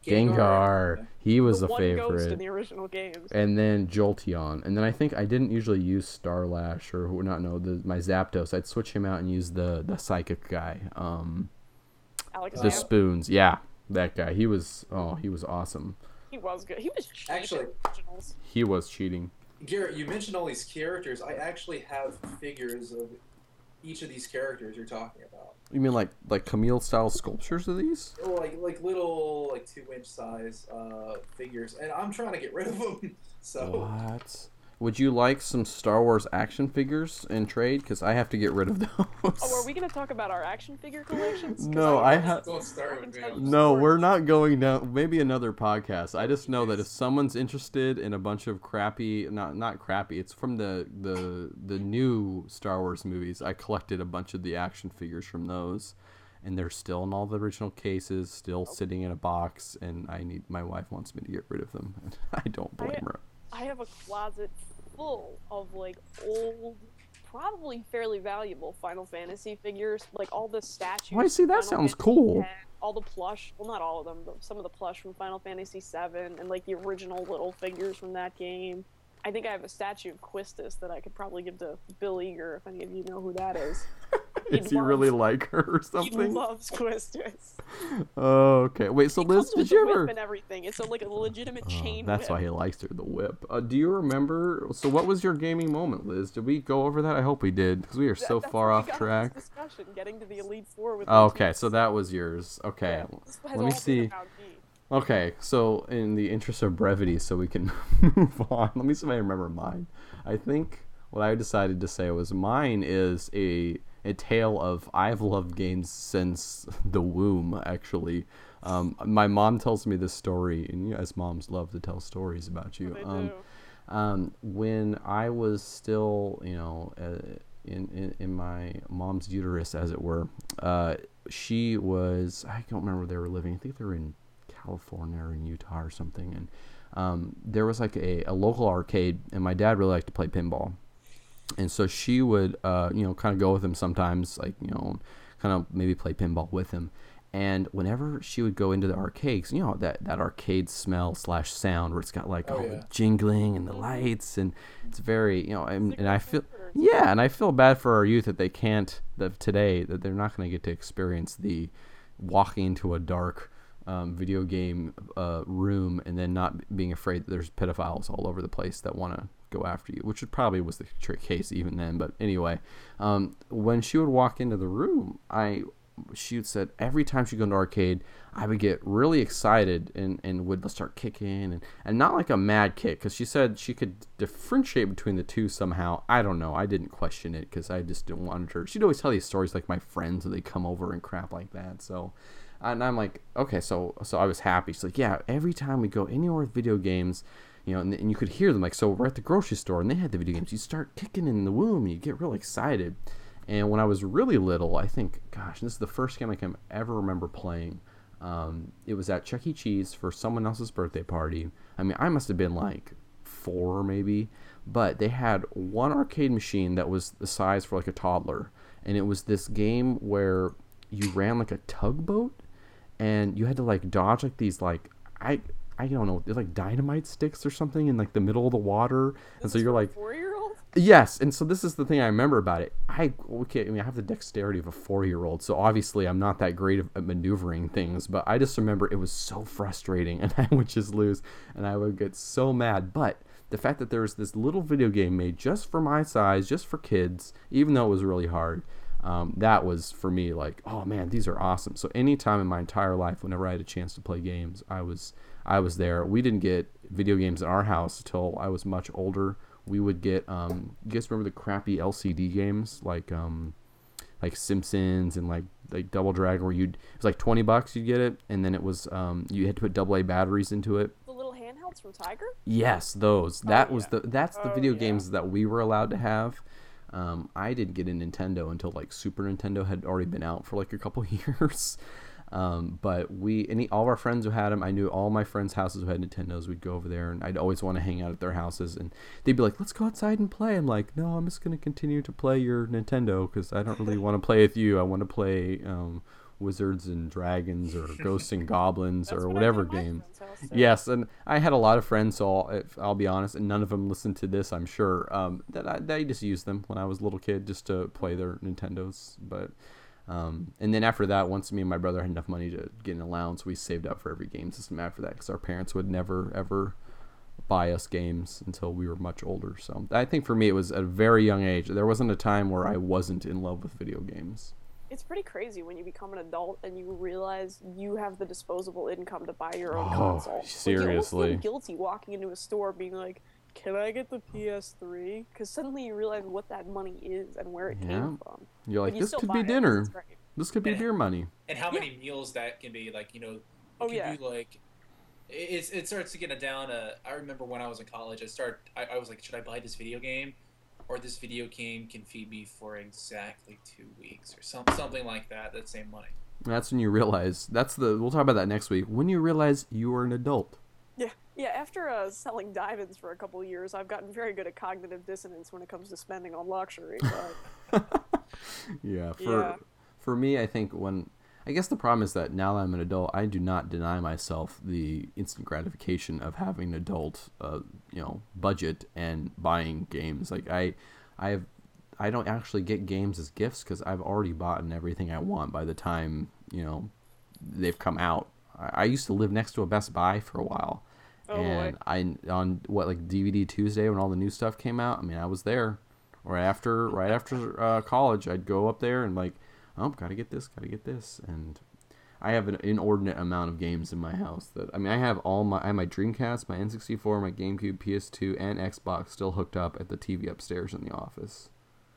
Gengar. He was the a one ghost in favorite. the original games. And then Jolteon. And then I think I didn't usually use Starlash or who not know the my Zapdos. I'd switch him out and use the the psychic guy. Um, Alex the Vamp, spoons. Yeah, that guy. He was. Oh, he was awesome. he was good. He was cheap Actually- in originals. He was cheating. Garrett, you mentioned all these characters. I actually have figures of each of these characters you're talking about. You mean like like Camille style sculptures of these? Oh, like like little like two inch size uh, figures, and I'm trying to get rid of them. So What? Would you like some Star Wars action figures in trade? Because I have to get rid of those. Oh, are we gonna talk about our action figure collections? 'Cause No, I I don't- have. don't start with me. I can tell I'm you No, stories. we're not going down. Maybe another podcast. I just know that if someone's interested in a bunch of crappy, not not crappy, it's from the the the new Star Wars movies. I collected a bunch of the action figures from those, and they're still in all the original cases, still sitting in a box. And I need. My wife wants me to get rid of them, and I don't blame I- her. I have a closet full of like old, probably fairly valuable Final Fantasy figures, like all the statues. Oh, I see, from that Final sounds Fantasy cool. X, all the plush, well, not all of them, but some of the plush from Final Fantasy seven, and like the original little figures from that game. I think I have a statue of Quistis that I could probably give to Bill Eager, if any of you know who that is. Is he really loves- like her or He something? loves Quistis. Oh, okay. Wait, so He Liz, comes did with you the whip ever? and everything. It's a, like a legitimate Oh, chain that's whip. why he likes her, the whip. Uh, do you remember? So, what was your gaming moment, Liz? Did we go over that? I hope we did, because we are That- so that's far where we off got track. This discussion, getting to the Elite Four with Oh, these okay, guys. so that was yours. Okay, Yeah, this has let all me been see. about me. Okay, so in the interest of brevity, so we can move on. Let me see if I remember mine. I think what I decided to say was mine is a a tale of I've loved games since the womb. Actually, um, my mom tells me this story, and you guys, moms love to tell stories about you. They Um, do. um, when I was still, you know, uh, in, in in my mom's uterus, as it were, uh, she was, I don't remember where they were living. I think they were in California or in Utah or something. And um, there was like a, a local arcade, and my dad really liked to play pinball. And so she would, uh, you know, kind of go with him sometimes, like, you know, kind of maybe play pinball with him. And whenever she would go into the arcades, you know, that, that arcade smell slash sound where it's got like Oh, all yeah. the jingling and the lights, and it's very, you know, and, and I feel, Cigarette yeah, and I feel bad for our youth that they can't, that today, that they're not going to get to experience the walking into a dark um, video game uh, room and then not being afraid that there's pedophiles all over the place that want to go after you, which probably was the tr- case even then. But anyway, um, when she would walk into the room, I she said every time she'd go into arcade, I would get really excited and, and would start kicking and, and not like a mad kick, because she said she could differentiate between the two somehow. I don't know. I didn't question it because I just didn't want her. She'd always tell these stories like my friends when they come over and crap like that. So, and I'm like, okay, so so I was happy. She's like, yeah, every time we go anywhere with video games, you know, and, and you could hear them. Like, so we're at the grocery store and they had the video games. You start kicking in the womb and you get real excited. And when I was really little, I think, gosh, this is the first game I can ever remember playing. Um, it was at Chuck E. Cheese for someone else's birthday party. I mean, I must have been like four maybe, but they had one arcade machine that was the size for like a toddler, and it was this game where you ran like a tugboat, and you had to like dodge like these like I I don't know, they're like dynamite sticks or something in like the middle of the water, This and so is you're for a like. four-year-old? Yes, and so this is the thing I remember about it. I okay, I mean I have the dexterity of a four-year-old, so obviously I'm not that great at maneuvering things, but I just remember it was so frustrating, and I would just lose, and I would get so mad. But the fact that there was this little video game made just for my size, just for kids, even though it was really hard, um, that was for me like, oh man, these are awesome. So anytime in my entire life, whenever I had a chance to play games, I was I was there. We didn't get video games in our house until I was much older. We would get, um, you guys remember the crappy L C D games like, um, like Simpsons and like like Double Dragon, where you'd it was like twenty bucks you'd get it, and then it was um, you had to put double A batteries into it. The little handhelds from Tiger? Yes, those. That Oh, was yeah. the that's the Oh, video yeah. games that we were allowed to have. Um, I didn't get a Nintendo until like Super Nintendo had already been out for like a couple years. Um, but we, any, all of our friends who had them, I knew all my friends' houses who had Nintendos. We'd go over there, and I'd always want to hang out at their houses, and they'd be like, "Let's go outside and play." I'm like, "No, I'm just gonna continue to play your Nintendo because I don't really want to play with you. I want to play um, Wizards and Dragons or Ghosts and Goblins That's or what I whatever did at my game." friend's house, too. Yes, and I had a lot of friends, so I'll, if, I'll be honest, and none of them listened to this, I'm sure, um, that I, they just used them when I was a little kid just to play their Nintendos. But um, and then after that, once me and my brother had enough money to get an allowance, we saved up for every game system after that because our parents would never, ever buy us games until we were much older. So I think for me, it was at a very young age. There wasn't a time where I wasn't in love with video games. It's pretty crazy when you become an adult and you realize you have the disposable income to buy your own Oh, console. Like, you almost seriously. feel guilty walking into a store being like, "Can I get the P S three?" Because suddenly you realize what that money is and where it Yeah. came from. You're like, But you this still could buy be it, dinner. it's great. This could be Yeah. beer money. And how Yeah. many meals that can be, like, you know, it Oh, can yeah. be like, it, it starts to get down to, I remember when I was in college, I start, I, I was like, should I buy this video game? Or this video game can feed me for exactly two weeks or some, something like that, that same money. That's when you realize, that's the, we'll talk about that next week, when you realize you are an adult. Yeah, yeah. After uh, selling diamonds for a couple of years, I've gotten very good at cognitive dissonance when it comes to spending on luxury. But Yeah, for Yeah. for me, I think when I guess the problem is that now that I'm an adult, I do not deny myself the instant gratification of having an adult, uh, you know, budget and buying games. Like I, I have, I don't actually get games as gifts because I've already bought everything I want by the time you know they've come out. I, I used to live next to a Best Buy for a while, Oh, and I on what like D V D Tuesday when all the new stuff came out. I mean, I was there. Right after, right after uh, college, I'd go up there and like, oh, gotta get this, gotta get this, and I have an inordinate amount of games in my house. That I mean, I have all my, I have my Dreamcast, my N sixty-four, my GameCube, P S two, and Xbox still hooked up at the T V upstairs in the office.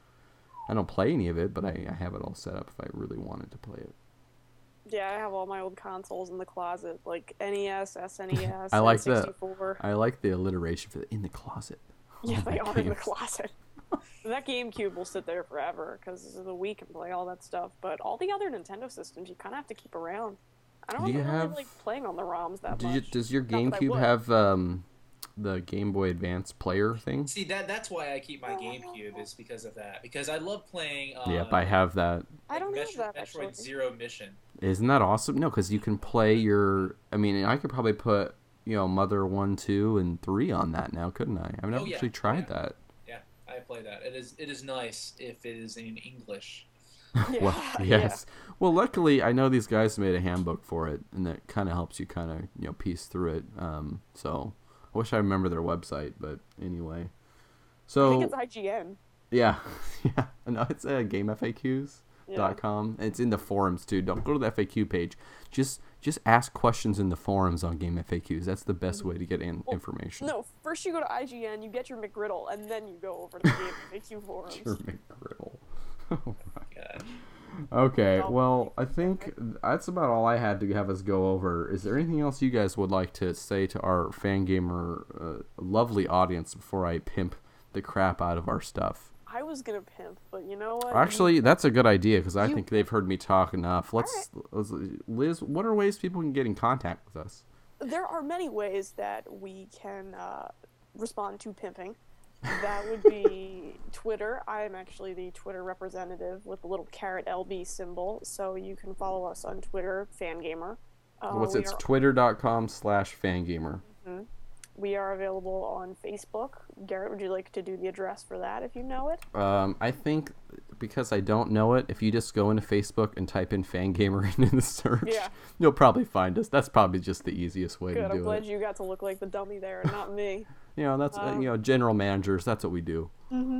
I don't play any of it, but I, I have it all set up if I really wanted to play it. yeah, I have all my old consoles in the closet, like N E S, S N E S, I like that. N sixty-four. I like the alliteration for the, in the closet. Yeah, Oh, they my are in the games. closet. That GameCube will sit there forever because the Wii can play all that stuff. But all the other Nintendo systems, you kind of have to keep around. I don't Do you really have- like playing on the ROMs that Did you, much. does your Not that I GameCube would. have um, the Game Boy Advance player thing? See, that that's why I keep my GameCube, is because of that. Because I love playing, uh, Yep, I have that. I don't like have Metro- that, Metroid actually. Zero Mission. Isn't that awesome? No, because you can play your. I mean, I could probably put you know Mother one, two, and three on that now, couldn't I? I've never Oh, yeah. actually tried Yeah. that. Yeah, I play that. It is it is nice if it is in English. Yeah, Well, yes. Well, luckily, I know these guys made a handbook for it, and that kind of helps you kind of you know piece through it. Um, so I wish I remember their website, but anyway. I So think it's I G N. yeah, yeah. No, it's uh, game F A Qs. Yeah. Dot com. It's in the forums too. Don't go to the F A Q page. Just just ask questions in the forums on Game F A Qs. That's the best way to get in Well, information. No, first you go to I G N, you get your McGriddle, and then you go over to the Game F A Q forums. Your McGriddle. Oh my God. Okay, Oh, well, I think that's about all I had to have us go over. Is there anything else you guys would like to say to our Fangamer uh, lovely audience before I pimp the crap out of our stuff? I was gonna pimp, but you know what? Actually, that's a good idea because I You- think they've heard me talk enough. Let's, let's, Liz, what are ways people can get in contact with us? There are many ways that we can uh, respond to pimping. That would be Twitter. I am actually the Twitter representative with the little caret L B symbol, so you can follow us on Twitter, Fangamer. Uh, What's we it's are, twitter.com slash fangamer. we are available on Facebook. Garrett, would you like to do the address for that if you know it? Um, I think because I don't know it, if you just go into Facebook and type in Fangamer into the search, Yeah. you'll probably find us. That's probably just the easiest way Good, to I'm do glad it. you got to look like the dummy there and not me. You know, that's uh, Um, you know, general managers. That's what we do.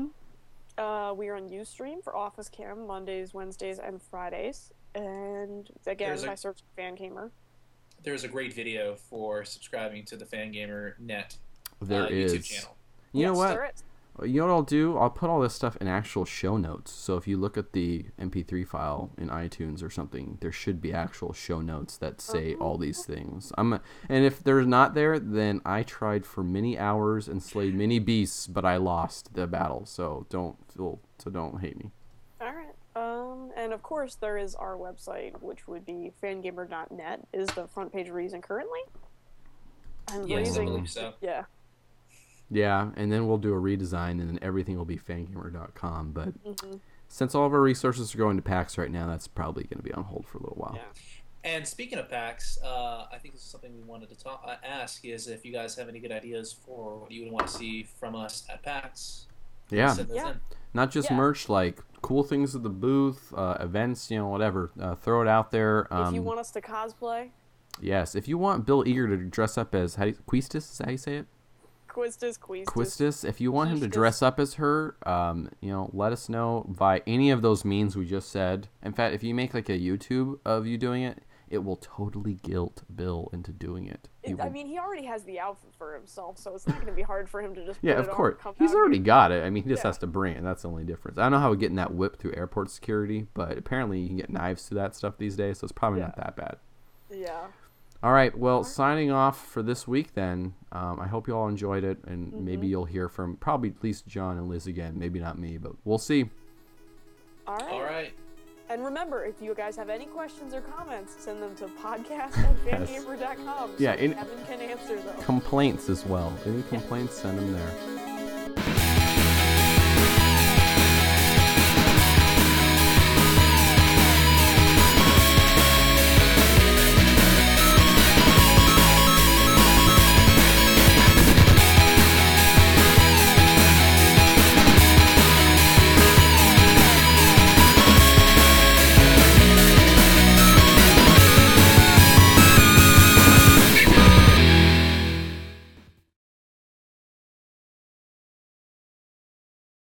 Uh, we are on Ustream for Office Cam Mondays, Wednesdays, and Fridays. And again, There's a- I search Fangamer. There's a great video for subscribing to the Fangamer Net There uh, is. YouTube channel. You know Yes, what? there is. You know what I'll do? I'll put all this stuff in actual show notes. So if you look at the M P three file in iTunes or something, there should be actual show notes that say all these things. I'm, and if they're not there, then I tried for many hours and slayed many beasts, but I lost the battle. So don't feel, so don't hate me. All right. Um, and of course, there is our website, which would be fangamer dot net, is the front page reason currently. I'm Yes, I raising, believe so. yeah. Yeah, and then we'll do a redesign, and then everything will be fangamer dot com. But Mm-hmm. since all of our resources are going to PAX right now, that's probably going to be on hold for a little while. Yeah. And speaking of PAX, uh, I think this is something we wanted to talk, uh, ask is if you guys have any good ideas for what you would want to see from us at PAX. Yeah, Send those Yeah. in. not just Yeah. merch, like cool things at the booth, uh, events, you know, whatever. Uh, throw it out there. Um, If you want us to cosplay, yes, if you want Bill Eager to dress up as how do you, Quistis, is that how you say it? Quistis, Quistis. Quistis. If you want him to Quistis. dress up as her, um, you know, let us know by any of those means we just said. In fact, if you make like a YouTube of you doing it, it will totally guilt Bill into doing it. He It, I will- mean, he already has the outfit for himself, so it's not going to be hard for him to just yeah, put of it course. on and come He's out already here. got it. I mean, he just Yeah. has to bring it. That's the only difference. I don't know how we're getting that whip through airport security, but apparently you can get knives through that stuff these days, so it's probably not Yeah. that bad. Yeah. All right. Well, signing off for this week then. Um, I hope you all enjoyed it, and Mm-hmm. maybe you'll hear from probably at least John and Liz again. Maybe not me, but we'll see. All right. All right. And remember, if you guys have any questions or comments, send them to podcast at fangamer dot com. Yeah, so in- Kevin can answer them. Complaints as well. Any complaints, send them there.